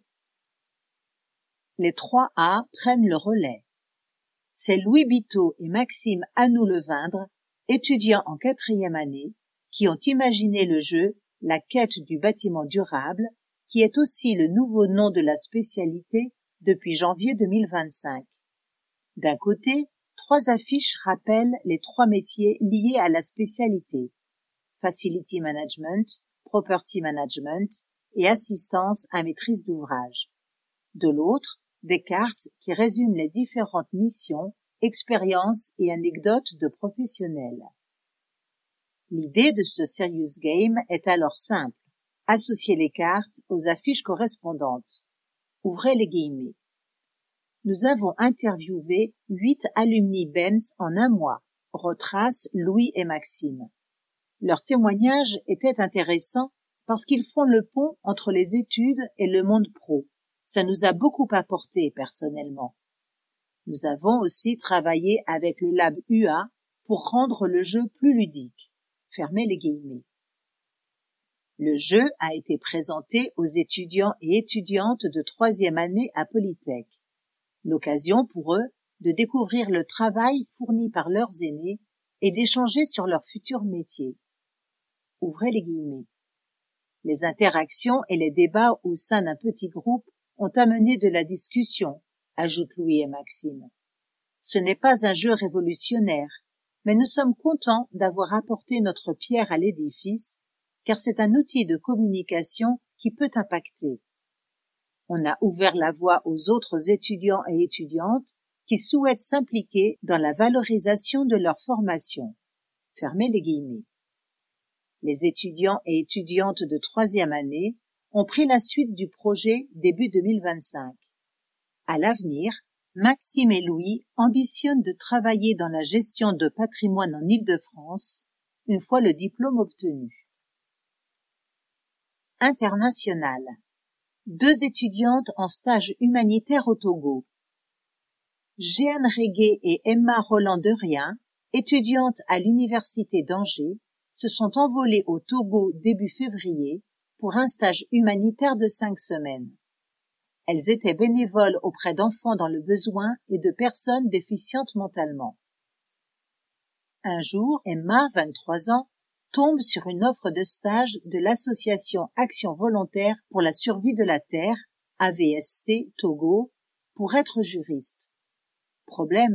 Les 3A prennent le relais. C'est Louis Biteau et Maxime Hanou-Levindre, étudiants en 4e année, qui ont imaginé le jeu La quête du bâtiment durable, qui est aussi le nouveau nom de la spécialité depuis janvier 2025. D'un côté, 3 affiches rappellent les 3 métiers liés à la spécialité. Facility Management, Property Management et assistance à maîtrise d'ouvrage. De l'autre, des cartes qui résument les différentes missions, expériences et anecdotes de professionnels. L'idée de ce Serious Game est alors simple. Associer les cartes aux affiches correspondantes. Ouvrez les guillemets. Nous avons interviewé 8 alumni BEMS en un mois, retracent Louis et Maxime. Leur témoignage était intéressant parce qu'ils font le pont entre les études et le monde pro. Ça nous a beaucoup apporté personnellement. Nous avons aussi travaillé avec le Lab UA pour rendre le jeu plus ludique. Fermez les guillemets. Le jeu a été présenté aux étudiants et étudiantes de 3e année à Polytech. L'occasion pour eux de découvrir le travail fourni par leurs aînés et d'échanger sur leur futur métier. Ouvrez les guillemets. Les interactions et les débats au sein d'un petit groupe ont amené de la discussion, ajoutent Louis et Maxime. Ce n'est pas un jeu révolutionnaire, mais nous sommes contents d'avoir apporté notre pierre à l'édifice, car c'est un outil de communication qui peut impacter. On a ouvert la voie aux autres étudiants et étudiantes qui souhaitent s'impliquer dans la valorisation de leur formation. Fermez les guillemets. Les étudiants et étudiantes de 3e année ont pris la suite du projet début 2025. À l'avenir, Maxime et Louis ambitionnent de travailler dans la gestion de patrimoine en Île-de-France, une fois le diplôme obtenu. International. 2 étudiantes en stage humanitaire au Togo. Jeanne Régué et Emma Roland-Derrien, étudiantes à l'université d'Angers, se sont envolées au Togo début février pour un stage humanitaire de 5 semaines. Elles étaient bénévoles auprès d'enfants dans le besoin et de personnes déficientes mentalement. Un jour, Emma, 23 ans, tombe sur une offre de stage de l'association Action volontaire pour la survie de la terre, AVST Togo, pour être juriste. Problème,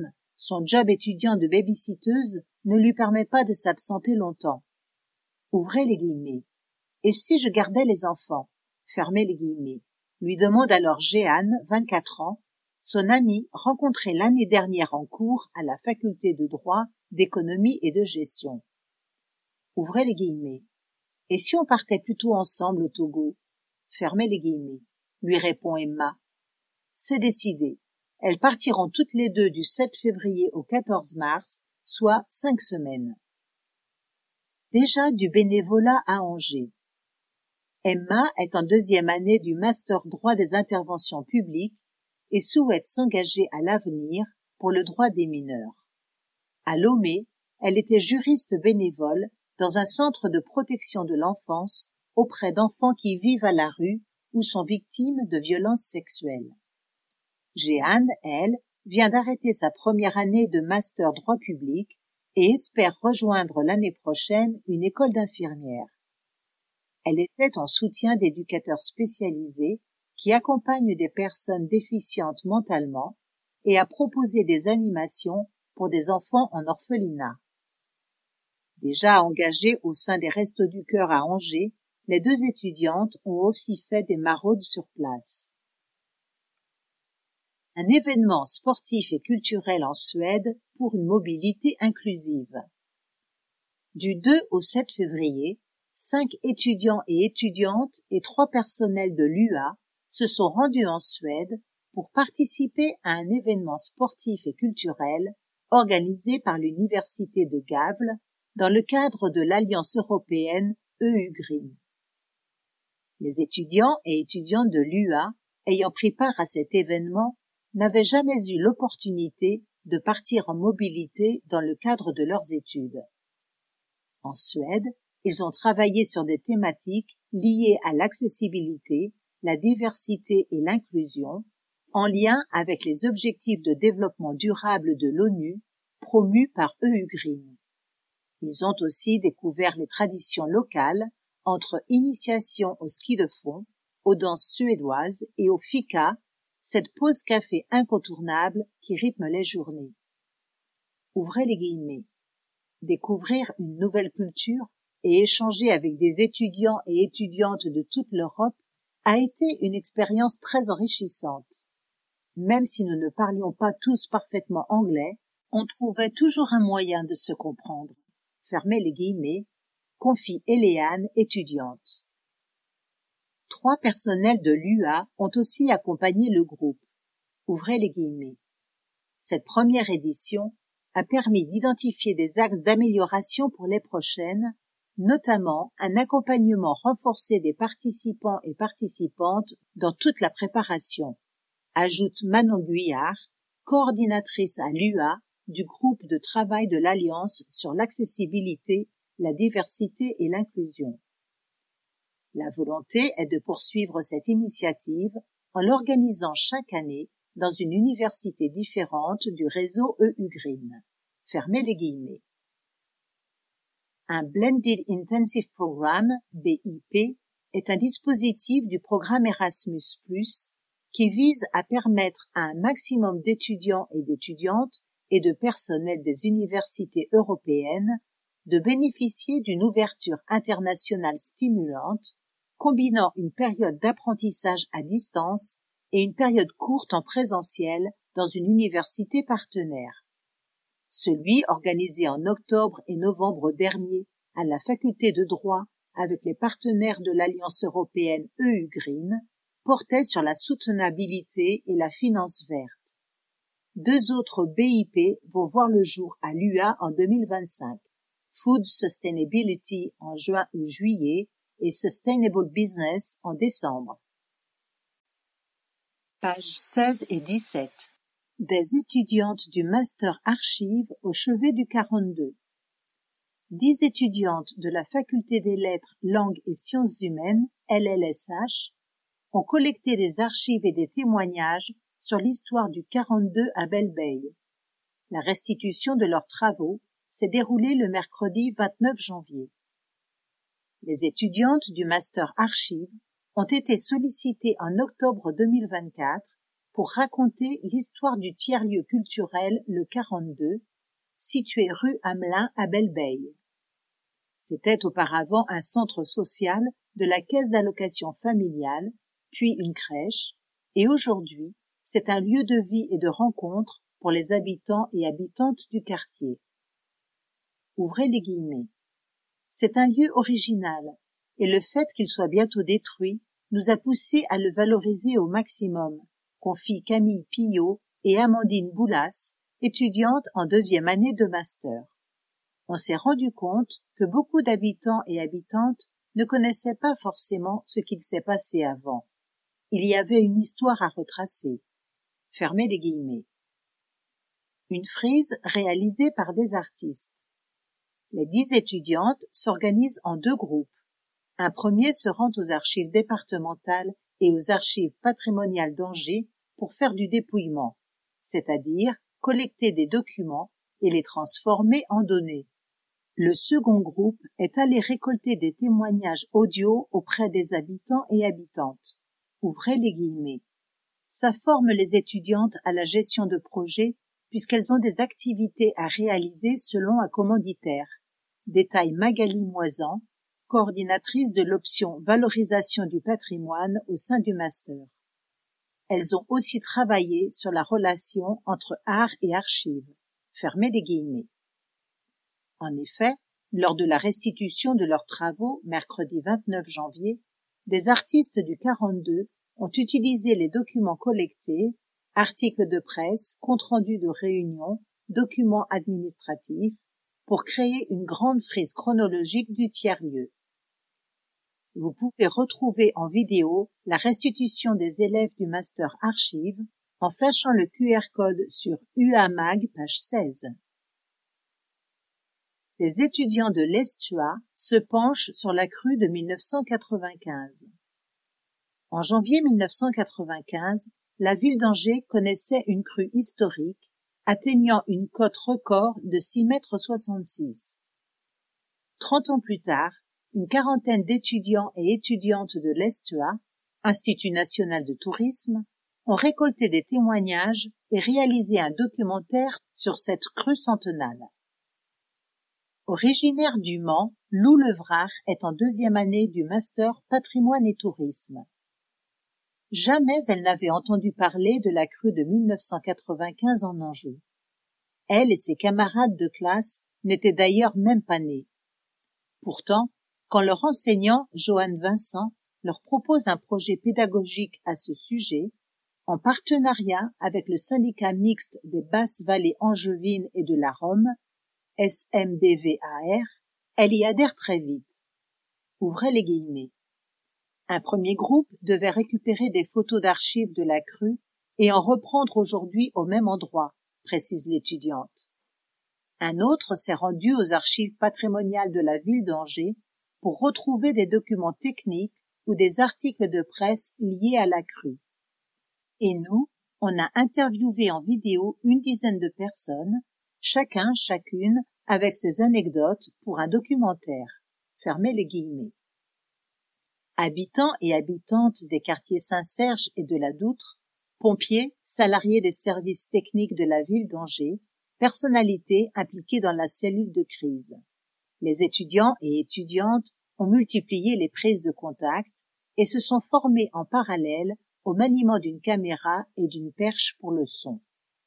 Son job étudiant de babysitteuse ne lui permet pas de s'absenter longtemps. Ouvrez les guillemets. Et si je gardais les enfants? Fermez les guillemets. Lui demande alors Jeanne, 24 ans, son amie rencontrée l'année dernière en cours à la faculté de droit, d'économie et de gestion. Ouvrez les guillemets. Et si on partait plutôt ensemble au Togo? Fermez les guillemets. Lui répond Emma. C'est décidé. Elles partiront toutes les deux du 7 février au 14 mars, soit 5 semaines. Déjà du bénévolat à Angers. Emma est en 2e année du Master droit des interventions publiques et souhaite s'engager à l'avenir pour le droit des mineurs. À Lomé, elle était juriste bénévole dans un centre de protection de l'enfance auprès d'enfants qui vivent à la rue ou sont victimes de violences sexuelles. Jeanne, elle, vient d'arrêter sa première année de Master droit public et espère rejoindre l'année prochaine une école d'infirmière. Elle était en soutien d'éducateurs spécialisés qui accompagnent des personnes déficientes mentalement et a proposé des animations pour des enfants en orphelinat. Déjà engagées au sein des Restos du Cœur à Angers, les 2 étudiantes ont aussi fait des maraudes sur place. Un événement sportif et culturel en Suède pour une mobilité inclusive. Du 2 au 7 février, 5 étudiants et étudiantes et 3 personnels de l'UA se sont rendus en Suède pour participer à un événement sportif et culturel organisé par l'université de Gävle dans le cadre de l'Alliance européenne EU-Green. Les étudiants et étudiantes de l'UA ayant pris part à cet événement n'avaient jamais eu l'opportunité de partir en mobilité dans le cadre de leurs études. En Suède, ils ont travaillé sur des thématiques liées à l'accessibilité, la diversité et l'inclusion, en lien avec les objectifs de développement durable de l'ONU, promus par EU-Green. Ils ont aussi découvert les traditions locales entre initiation au ski de fond, aux danses suédoises et au fika, cette pause café incontournable qui rythme les journées. Ouvrez les guillemets. Découvrir une nouvelle culture et échanger avec des étudiants et étudiantes de toute l'Europe a été une expérience très enrichissante. Même si nous ne parlions pas tous parfaitement anglais, on trouvait toujours un moyen de se comprendre. Fermez les guillemets, confie Eléane, étudiante. 3 personnels de l'UA ont aussi accompagné le groupe. Ouvrez les guillemets. Cette première édition a permis d'identifier des axes d'amélioration pour les prochaines, notamment un accompagnement renforcé des participants et participantes dans toute la préparation, ajoute Manon Guyard, coordinatrice à l'UA du groupe de travail de l'Alliance sur l'accessibilité, la diversité et l'inclusion. La volonté est de poursuivre cette initiative en l'organisant chaque année dans une université différente du réseau EU-Green. Fermez les guillemets. Un Blended Intensive Program, BIP, est un dispositif du programme Erasmus+, qui vise à permettre à un maximum d'étudiants et d'étudiantes et de personnel des universités européennes de bénéficier d'une ouverture internationale stimulante, combinant une période d'apprentissage à distance et une période courte en présentiel dans une université partenaire. Celui organisé en octobre et novembre dernier à la faculté de droit avec les partenaires de l'Alliance européenne EU-Green portait sur la soutenabilité et la finance verte. 2 autres BIP vont voir le jour à l'UA en 2025. Food Sustainability en juin ou juillet et Sustainable Business en décembre. Pages 16 et 17. Des étudiantes du Master Archives au chevet du 42. 10 étudiantes de la Faculté des Lettres, Langues et Sciences Humaines, LLSH, ont collecté des archives et des témoignages sur l'histoire du 42 à Belle-Beille. La restitution de leurs travaux s'est déroulée le mercredi 29 janvier. Les étudiantes du Master Archives ont été sollicitées en octobre 2024 pour raconter l'histoire du tiers-lieu culturel le 42, situé rue Hamelin à Belle-Beille. C'était auparavant un centre social de la caisse d'allocation familiale, puis une crèche, et aujourd'hui, c'est un lieu de vie et de rencontre pour les habitants et habitantes du quartier. Ouvrez les guillemets. C'est un lieu original, et le fait qu'il soit bientôt détruit nous a poussé à le valoriser au maximum, confie Camille Pillot et Amandine Boulas, étudiantes en 2e année de master. On s'est rendu compte que beaucoup d'habitants et habitantes ne connaissaient pas forcément ce qu'il s'est passé avant. Il y avait une histoire à retracer. Fermez les guillemets. Une frise réalisée par des artistes. Les 10 étudiantes s'organisent en 2 groupes. Un premier se rend aux archives départementales et aux archives patrimoniales d'Angers pour faire du dépouillement, c'est-à-dire collecter des documents et les transformer en données. Le second groupe est allé récolter des témoignages audio auprès des habitants et habitantes. Ouvrez les guillemets. Ça forme les étudiantes à la gestion de projets puisqu'elles ont des activités à réaliser selon un commanditaire. Détaille Magali Moisan, coordinatrice de l'option valorisation du patrimoine au sein du master. Elles ont aussi travaillé sur la relation entre art et archives. Fermez les guillemets. En effet, lors de la restitution de leurs travaux, mercredi 29 janvier, des artistes du 42 ont utilisé les documents collectés, articles de presse, comptes rendus de réunions, documents administratifs, pour créer une grande frise chronologique du tiers-lieu. Vous pouvez retrouver en vidéo la restitution des élèves du master archives en flashant le QR code sur UAMAG, page 16. Les étudiants de l'ESTUA se penchent sur la crue de 1995. En janvier 1995, la ville d'Angers connaissait une crue historique, atteignant une cote record de 6,66 m. 30 ans plus tard, une quarantaine d'étudiants et étudiantes de l'ESTUA, Institut national de tourisme, ont récolté des témoignages et réalisé un documentaire sur cette crue centenale. Originaire du Mans, Lou Levrard est en 2e année du master patrimoine et tourisme. Jamais elle n'avait entendu parler de la crue de 1995 en Anjou. Elle et ses camarades de classe n'étaient d'ailleurs même pas nés. Pourtant, quand leur enseignant, Johan Vincent, leur propose un projet pédagogique à ce sujet, en partenariat avec le syndicat mixte des Basses Vallées angevines et de la Rhôme, SMBVAR, elle y adhère très vite. Ouvrez les guillemets. Un premier groupe devait récupérer des photos d'archives de la crue et en reprendre aujourd'hui au même endroit, précise l'étudiante. Un autre s'est rendu aux archives patrimoniales de la ville d'Angers pour retrouver des documents techniques ou des articles de presse liés à la crue. Et nous, on a interviewé en vidéo une dizaine de personnes, chacune, avec ses anecdotes pour un documentaire. Fermez les guillemets. Habitants et habitantes des quartiers Saint-Serge et de la Doutre, pompiers, salariés des services techniques de la ville d'Angers, personnalités impliquées dans la cellule de crise. Les étudiants et étudiantes ont multiplié les prises de contact et se sont formés en parallèle au maniement d'une caméra et d'une perche pour le son.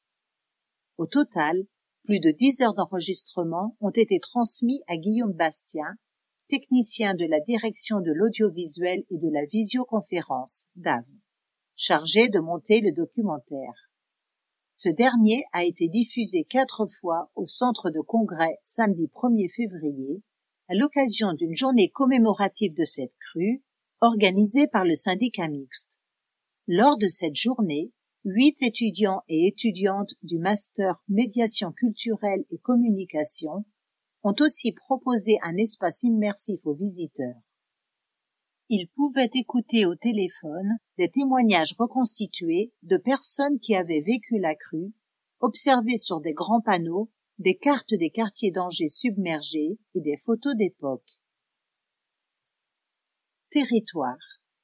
Au total, plus de 10 heures d'enregistrement ont été transmis à Guillaume Bastien, technicien de la direction de l'audiovisuel et de la visioconférence, DAV, chargé de monter le documentaire. Ce dernier a été diffusé 4 fois au centre de congrès samedi 1er février, à l'occasion d'une journée commémorative de cette crue, organisée par le syndicat mixte. Lors de cette journée, 8 étudiants et étudiantes du master médiation culturelle et communication ont aussi proposé un espace immersif aux visiteurs. Ils pouvaient écouter au téléphone des témoignages reconstitués de personnes qui avaient vécu la crue, observer sur des grands panneaux des cartes des quartiers d'Angers submergés et des photos d'époque. Territoire.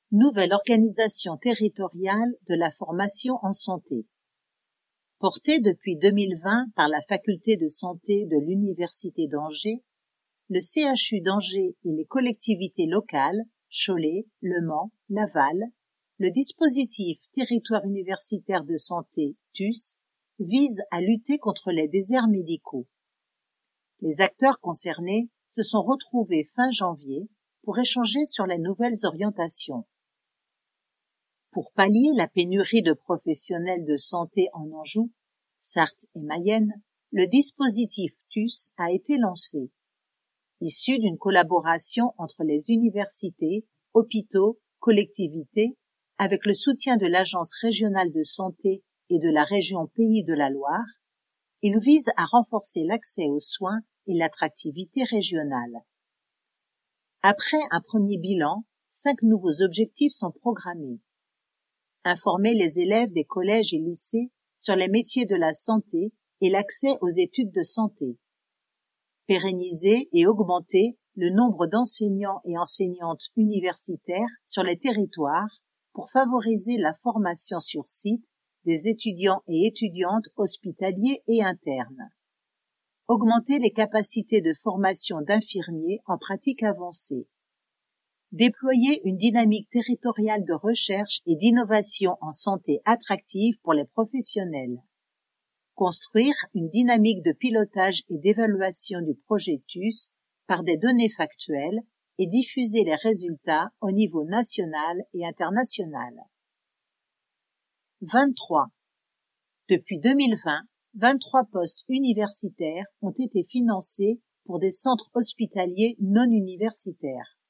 nouvelle organisation territoriale de la formation en santé. Portée depuis 2020 par la faculté de santé de l'Université d'Angers, le CHU d'Angers et les collectivités locales, Cholet, Le Mans, Laval, le dispositif Territoire universitaire de santé, TUS, vise à lutter contre les déserts médicaux. Les acteurs concernés se sont retrouvés fin janvier pour échanger sur les nouvelles orientations. Pour pallier la pénurie de professionnels de santé en Anjou, Sarthe et Mayenne, le dispositif TUS a été lancé. Issu d'une collaboration entre les universités, hôpitaux, collectivités, avec le soutien de l'Agence régionale de santé et de la région Pays de la Loire, il vise à renforcer l'accès aux soins et l'attractivité régionale. Après un premier bilan, 5 nouveaux objectifs sont programmés. Informer les élèves des collèges et lycées sur les métiers de la santé et l'accès aux études de santé. Pérenniser et augmenter le nombre d'enseignants et enseignantes universitaires sur les territoires pour favoriser la formation sur site des étudiants et étudiantes hospitaliers et internes. Augmenter les capacités de formation d'infirmiers en pratique avancée. Déployer une dynamique territoriale de recherche et d'innovation en santé attractive pour les professionnels. Construire une dynamique de pilotage et d'évaluation du projet TUS par des données factuelles et diffuser les résultats au niveau national et international. 23. Depuis 2020, 23 postes universitaires ont été financés pour des centres hospitaliers non universitaires.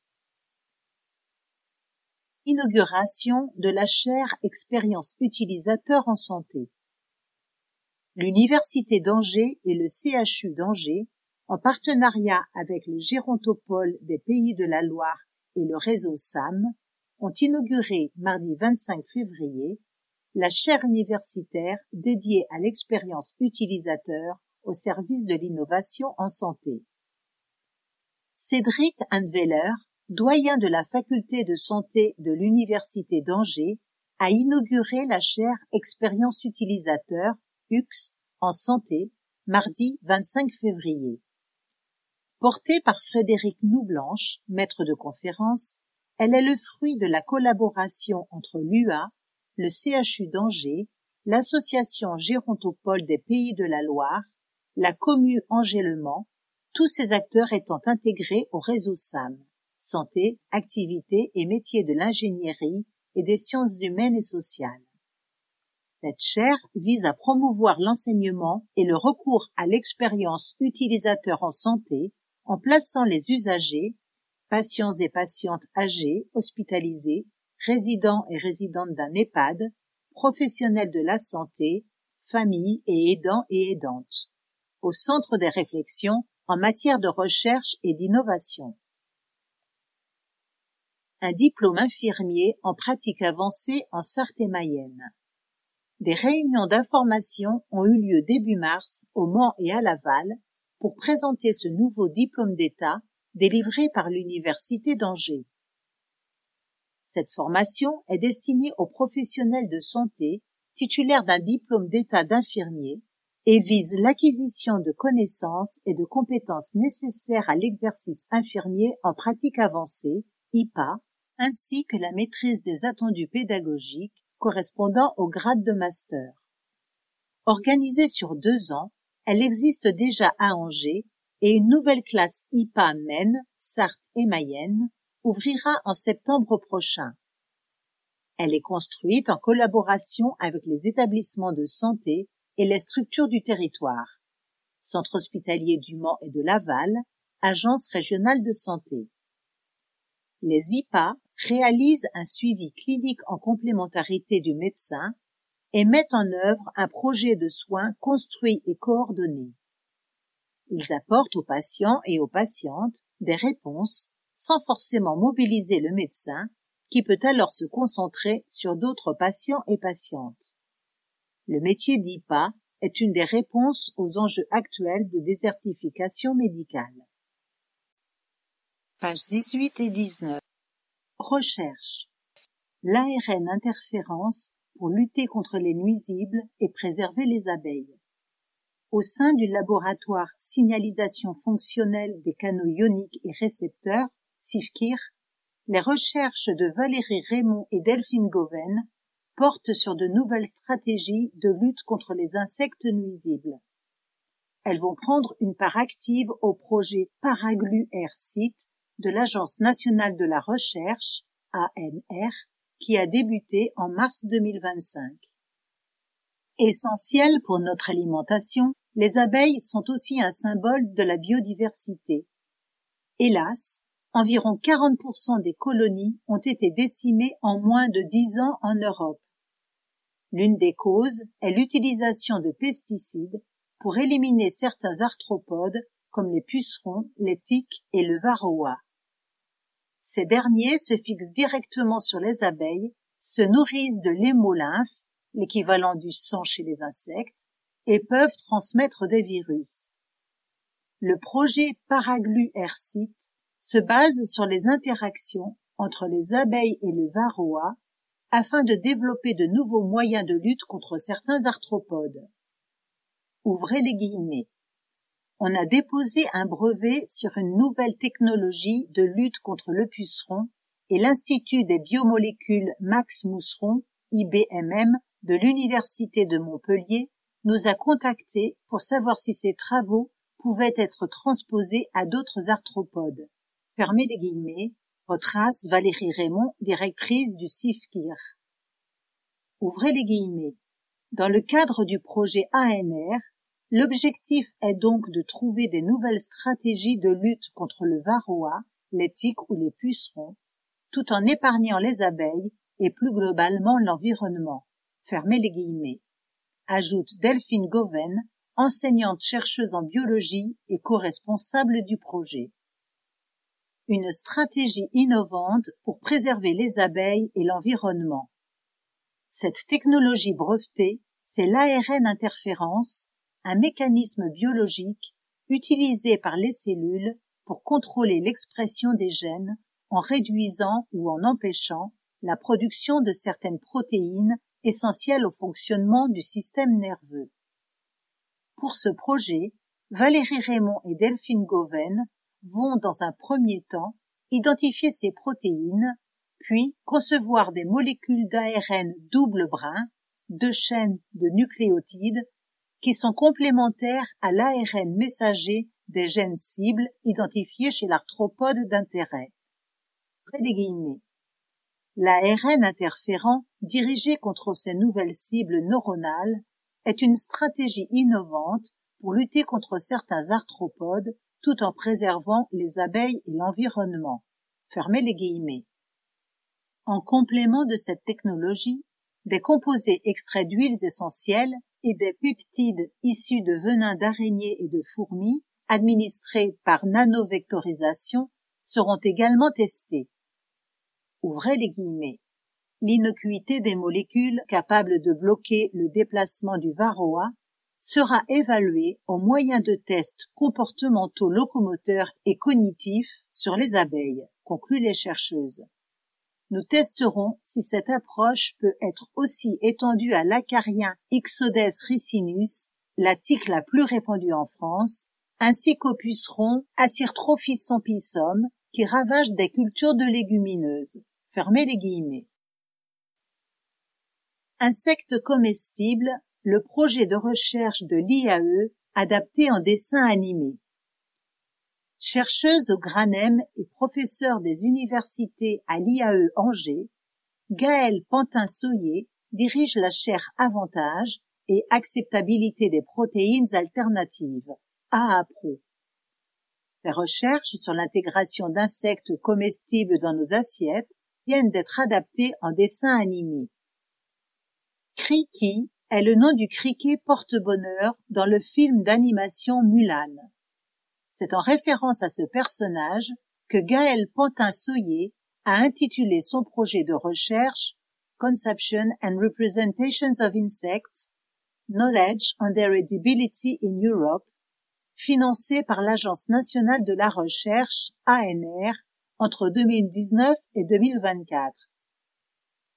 Inauguration de la chaire Expérience utilisateur en santé. L'Université d'Angers et le CHU d'Angers, en partenariat avec le Gérontopole des Pays de la Loire et le réseau SAM, ont inauguré mardi 25 février la chaire universitaire dédiée à l'expérience utilisateur au service de l'innovation en santé. Cédric Handweller, doyen de la faculté de santé de l'Université d'Angers, a inauguré la chaire Expérience utilisateur UX en santé, mardi 25 février. Portée par Frédéric Noublanche, maître de conférence, elle est le fruit de la collaboration entre l'UA, le CHU d'Angers, l'association Gérontopole des Pays de la Loire, la Commu Angers-Le Mans, tous ces acteurs étant intégrés au réseau SAM, santé, activités et métiers de l'ingénierie et des sciences humaines et sociales. Cette chaire vise à promouvoir l'enseignement et le recours à l'expérience utilisateur en santé en plaçant les usagers, patients et patientes âgés, hospitalisés, résidents et résidentes d'un EHPAD, professionnels de la santé, familles et aidants et aidantes, au centre des réflexions en matière de recherche et d'innovation. Un diplôme infirmier en pratique avancée en Sarthe et Mayenne. Des réunions d'information ont eu lieu début mars au Mans et à Laval pour présenter ce nouveau diplôme d'État délivré par l'Université d'Angers. Cette formation est destinée aux professionnels de santé titulaires d'un diplôme d'État d'infirmier et vise l'acquisition de connaissances et de compétences nécessaires à l'exercice infirmier en pratique avancée, IPA, ainsi que la maîtrise des attendus pédagogiques correspondant au grade de master. Organisée sur 2 ans, elle existe déjà à Angers et une nouvelle classe IPA Maine, Sarthe et Mayenne ouvrira en septembre prochain. Elle est construite en collaboration avec les établissements de santé et les structures du territoire, Centre hospitalier du Mans et de Laval, Agence régionale de santé. Les IPA réalisent un suivi clinique en complémentarité du médecin et mettent en œuvre un projet de soins construit et coordonné. Ils apportent aux patients et aux patientes des réponses sans forcément mobiliser le médecin qui peut alors se concentrer sur d'autres patients et patientes. Le métier d'IPA est une des réponses aux enjeux actuels de désertification médicale. Pages 18 et 19. Recherche. l'ARN interférence pour lutter contre les nuisibles et préserver les abeilles. Au sein du laboratoire Signalisation fonctionnelle des canaux ioniques et récepteurs, CIFKIR, les recherches de Valérie Raymond et Delphine Goven portent sur de nouvelles stratégies de lutte contre les insectes nuisibles. Elles vont prendre une part active au projet Paraglu-Air-Site de l'Agence nationale de la recherche, ANR, qui a débuté en mars 2025. Essentielles pour notre alimentation, les abeilles sont aussi un symbole de la biodiversité. Hélas, environ 40% des colonies ont été décimées en moins de 10 ans en Europe. L'une des causes est l'utilisation de pesticides pour éliminer certains arthropodes comme les pucerons, les tiques et le varroa. Ces derniers se fixent directement sur les abeilles, se nourrissent de l'hémolymphe, l'équivalent du sang chez les insectes, et peuvent transmettre des virus. Le projet Paraglu-Air-Site se base sur les interactions entre les abeilles et le varroa afin de développer de nouveaux moyens de lutte contre certains arthropodes. Ouvrez les guillemets. On a déposé un brevet sur une nouvelle technologie de lutte contre le puceron et l'Institut des biomolécules Max Mousseron, IBMM, de l'Université de Montpellier, nous a contactés pour savoir si ces travaux pouvaient être transposés à d'autres arthropodes. Fermez les guillemets, retrace Valérie Raymond, directrice du CIFKIR. Ouvrez les guillemets. Dans le cadre du projet ANR, l'objectif est donc de trouver des nouvelles stratégies de lutte contre le varroa, les tiques ou les pucerons, tout en épargnant les abeilles et plus globalement l'environnement. Fermez les guillemets. Ajoute Delphine Goven, enseignante-chercheuse en biologie et co-responsable du projet. Une stratégie innovante pour préserver les abeilles et l'environnement. Cette technologie brevetée, c'est l'ARN interférence, un mécanisme biologique utilisé par les cellules pour contrôler l'expression des gènes en réduisant ou en empêchant la production de certaines protéines essentielles au fonctionnement du système nerveux. Pour ce projet, Valérie Raymond et Delphine Goven vont dans un premier temps identifier ces protéines, puis concevoir des molécules d'ARN double brin, 2 chaînes de nucléotides, qui sont complémentaires à l'ARN messager des gènes cibles identifiés chez l'arthropode d'intérêt. Près des guillemets. L'ARN interférent, dirigé contre ces nouvelles cibles neuronales, est une stratégie innovante pour lutter contre certains arthropodes tout en préservant les abeilles et l'environnement. Fermez les guillemets. En complément de cette technologie, des composés extraits d'huiles essentielles et des peptides issus de venins d'araignées et de fourmis, administrés par nanovectorisation, seront également testés. Ouvrez les guillemets. L'innocuité des molécules capables de bloquer le déplacement du varroa sera évaluée au moyen de tests comportementaux locomoteurs et cognitifs sur les abeilles, concluent les chercheuses. Nous testerons si cette approche peut être aussi étendue à l'Acarien Ixodes ricinus, la tique la plus répandue en France, ainsi qu'aux pucerons Acyrtrophis sampisum, qui ravagent des cultures de légumineuses. Fermez les guillemets. Insectes comestibles, le projet de recherche de l'IAE adapté en dessin animé. Chercheuse au GRANEM et professeure des universités à l'IAE Angers, Gaëlle Pantin-Soyer dirige la chaire Avantages et acceptabilité des protéines alternatives, AAPRO. Les recherches sur l'intégration d'insectes comestibles dans nos assiettes viennent d'être adaptées en dessin animé. Kriki est le nom du criquet porte-bonheur dans le film d'animation Mulan. C'est en référence à ce personnage que Gaëlle Pantin-Soyer a intitulé son projet de recherche Conception and Representations of Insects, Knowledge on their Edibility in Europe, financé par l'Agence nationale de la recherche, ANR, entre 2019 et 2024.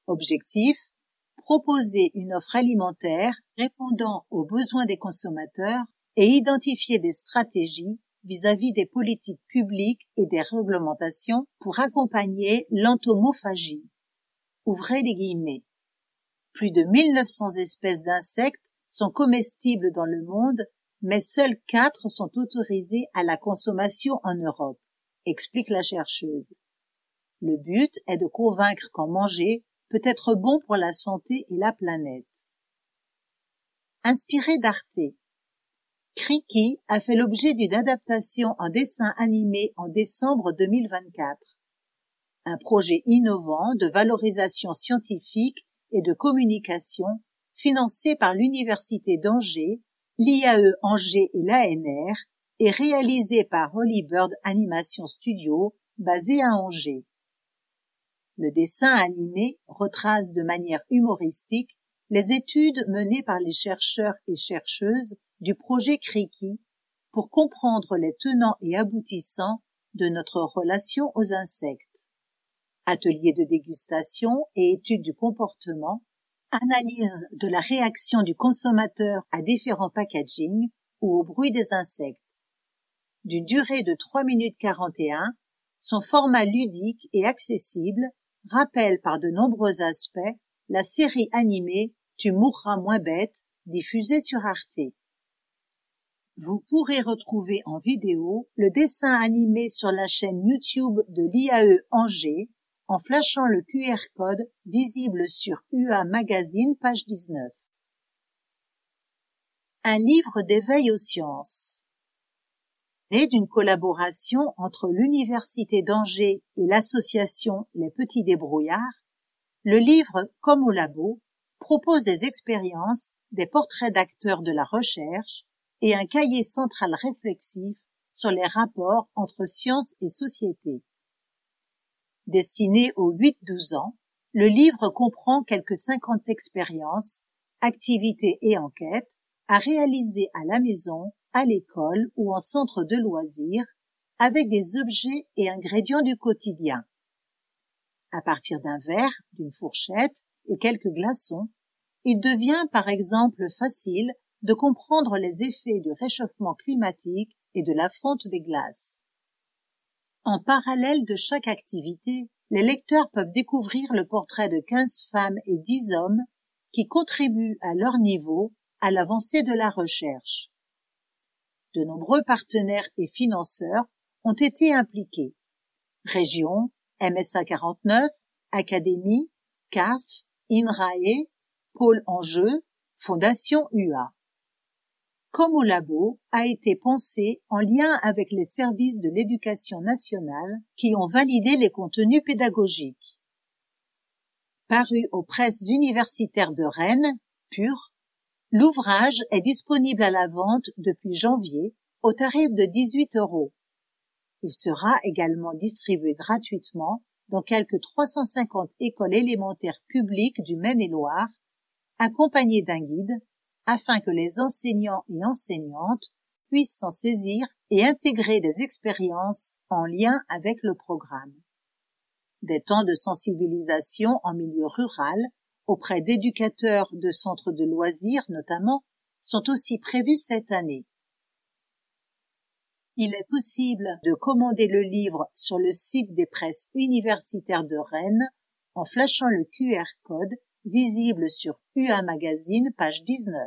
Objectif: proposer une offre alimentaire répondant aux besoins des consommateurs et identifier des stratégies vis-à-vis des politiques publiques et des réglementations pour accompagner l'entomophagie. Ouvrez les guillemets. Plus de 1900 espèces d'insectes sont comestibles dans le monde, mais seules 4 sont autorisées à la consommation en Europe, explique la chercheuse. Le but est de convaincre qu'en manger peut être bon pour la santé et la planète. Inspiré d'Arte, Criqui a fait l'objet d'une adaptation en dessin animé en décembre 2024. Un projet innovant de valorisation scientifique et de communication financé par l'Université d'Angers, l'IAE Angers et l'ANR et réalisé par Holly-Bird Animation Studio, basé à Angers. Le dessin animé retrace de manière humoristique les études menées par les chercheurs et chercheuses du projet Criqui pour comprendre les tenants et aboutissants de notre relation aux insectes. Ateliers de dégustation et études du comportement, analyse de la réaction du consommateur à différents packagings ou au bruit des insectes. D'une durée de 3 minutes 41, son format ludique et accessible rappelle par de nombreux aspects la série animée Tu mourras moins bête, diffusée sur Arte. Vous pourrez retrouver en vidéo le dessin animé sur la chaîne YouTube de l'IAE Angers en flashant le QR code visible sur UA Magazine, page 19. Un livre d'éveil aux sciences. Né d'une collaboration entre l'Université d'Angers et l'association Les Petits Débrouillards, le livre Comme au labo propose des expériences, des portraits d'acteurs de la recherche et un cahier central réflexif sur les rapports entre science et société. Destiné aux 8-12 ans, le livre comprend quelques 50 expériences, activités et enquêtes à réaliser à la maison, à l'école ou en centre de loisirs avec des objets et ingrédients du quotidien. À partir d'un verre, d'une fourchette et quelques glaçons, il devient par exemple facile de comprendre les effets du réchauffement climatique et de la fonte des glaces. En parallèle de chaque activité, les lecteurs peuvent découvrir le portrait de 15 femmes et 10 hommes qui contribuent à leur niveau à l'avancée de la recherche. De nombreux partenaires et financeurs ont été impliqués. Région, MSA 49, Académie, CAF, INRAE, Pôle Enjeu, Fondation UA. Comme au labo a été pensé en lien avec les services de l'éducation nationale qui ont validé les contenus pédagogiques. Paru aux presses universitaires de Rennes, PUR, l'ouvrage est disponible à la vente depuis janvier au tarif de 18 €. Il sera également distribué gratuitement dans quelques 350 écoles élémentaires publiques du Maine-et-Loire, accompagné d'un guide, afin que les enseignants et enseignantes puissent s'en saisir et intégrer des expériences en lien avec le programme. Des temps de sensibilisation en milieu rural, auprès d'éducateurs de centres de loisirs notamment, sont aussi prévus cette année. Il est possible de commander le livre sur le site des presses universitaires de Rennes en flashant le QR code visible sur UA Magazine, page 19.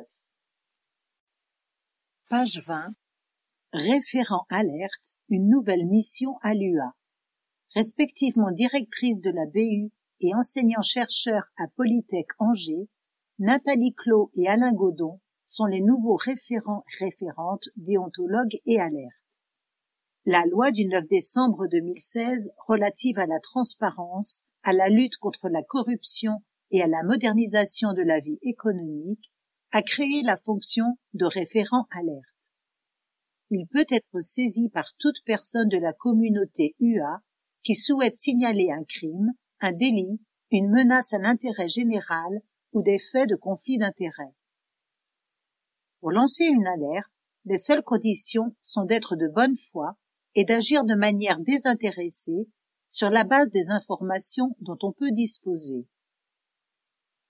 Page 20. Référent alerte, une nouvelle mission à l'UA. Respectivement directrice de la BU et enseignant-chercheur à Polytech Angers, Nathalie Clos et Alain Godon sont les nouveaux référents/référentes déontologues et alertes. La loi du 9 décembre 2016 relative à la transparence, à la lutte contre la corruption et à la modernisation de la vie économique a créé la fonction de référent alerte. Il peut être saisi par toute personne de la communauté UA qui souhaite signaler un crime, un délit, une menace à l'intérêt général ou des faits de conflit d'intérêts. Pour lancer une alerte, les seules conditions sont d'être de bonne foi et d'agir de manière désintéressée sur la base des informations dont on peut disposer.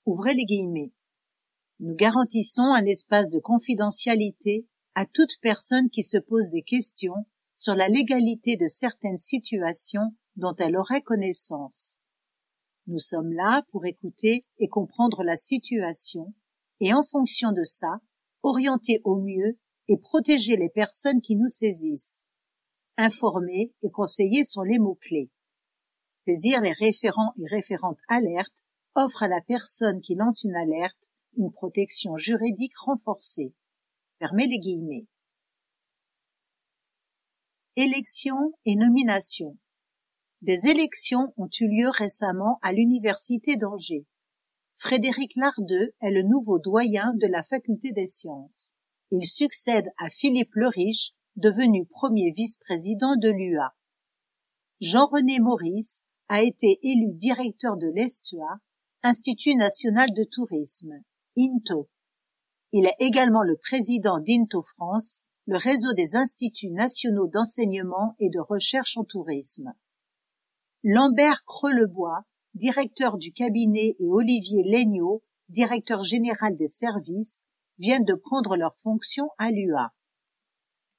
Ouvrez les guillemets. Nous garantissons un espace de confidentialité à toute personne qui se pose des questions sur la légalité de certaines situations dont elle aurait connaissance. Nous sommes là pour écouter et comprendre la situation et en fonction de ça, orienter au mieux et protéger les personnes qui nous saisissent. Informer et conseiller sont les mots-clés. Saisir les référents et référentes alertes offre à la personne qui lance une alerte une protection juridique renforcée. Fermez les guillemets. Élections et nominations. Des élections ont eu lieu récemment à l'Université d'Angers. Frédéric Lardeux est le nouveau doyen de la Faculté des sciences. Il succède à Philippe Leriche, devenu premier vice-président de l'UA. Jean-René Maurice a été élu directeur de l'ESTUA, Institut national de tourisme, INTO. Il est également le président d'INTO France, le réseau des instituts nationaux d'enseignement et de recherche en tourisme. Lambert Creux-Lebois, directeur du cabinet, et Olivier Legnaud, directeur général des services, viennent de prendre leurs fonctions à l'UA.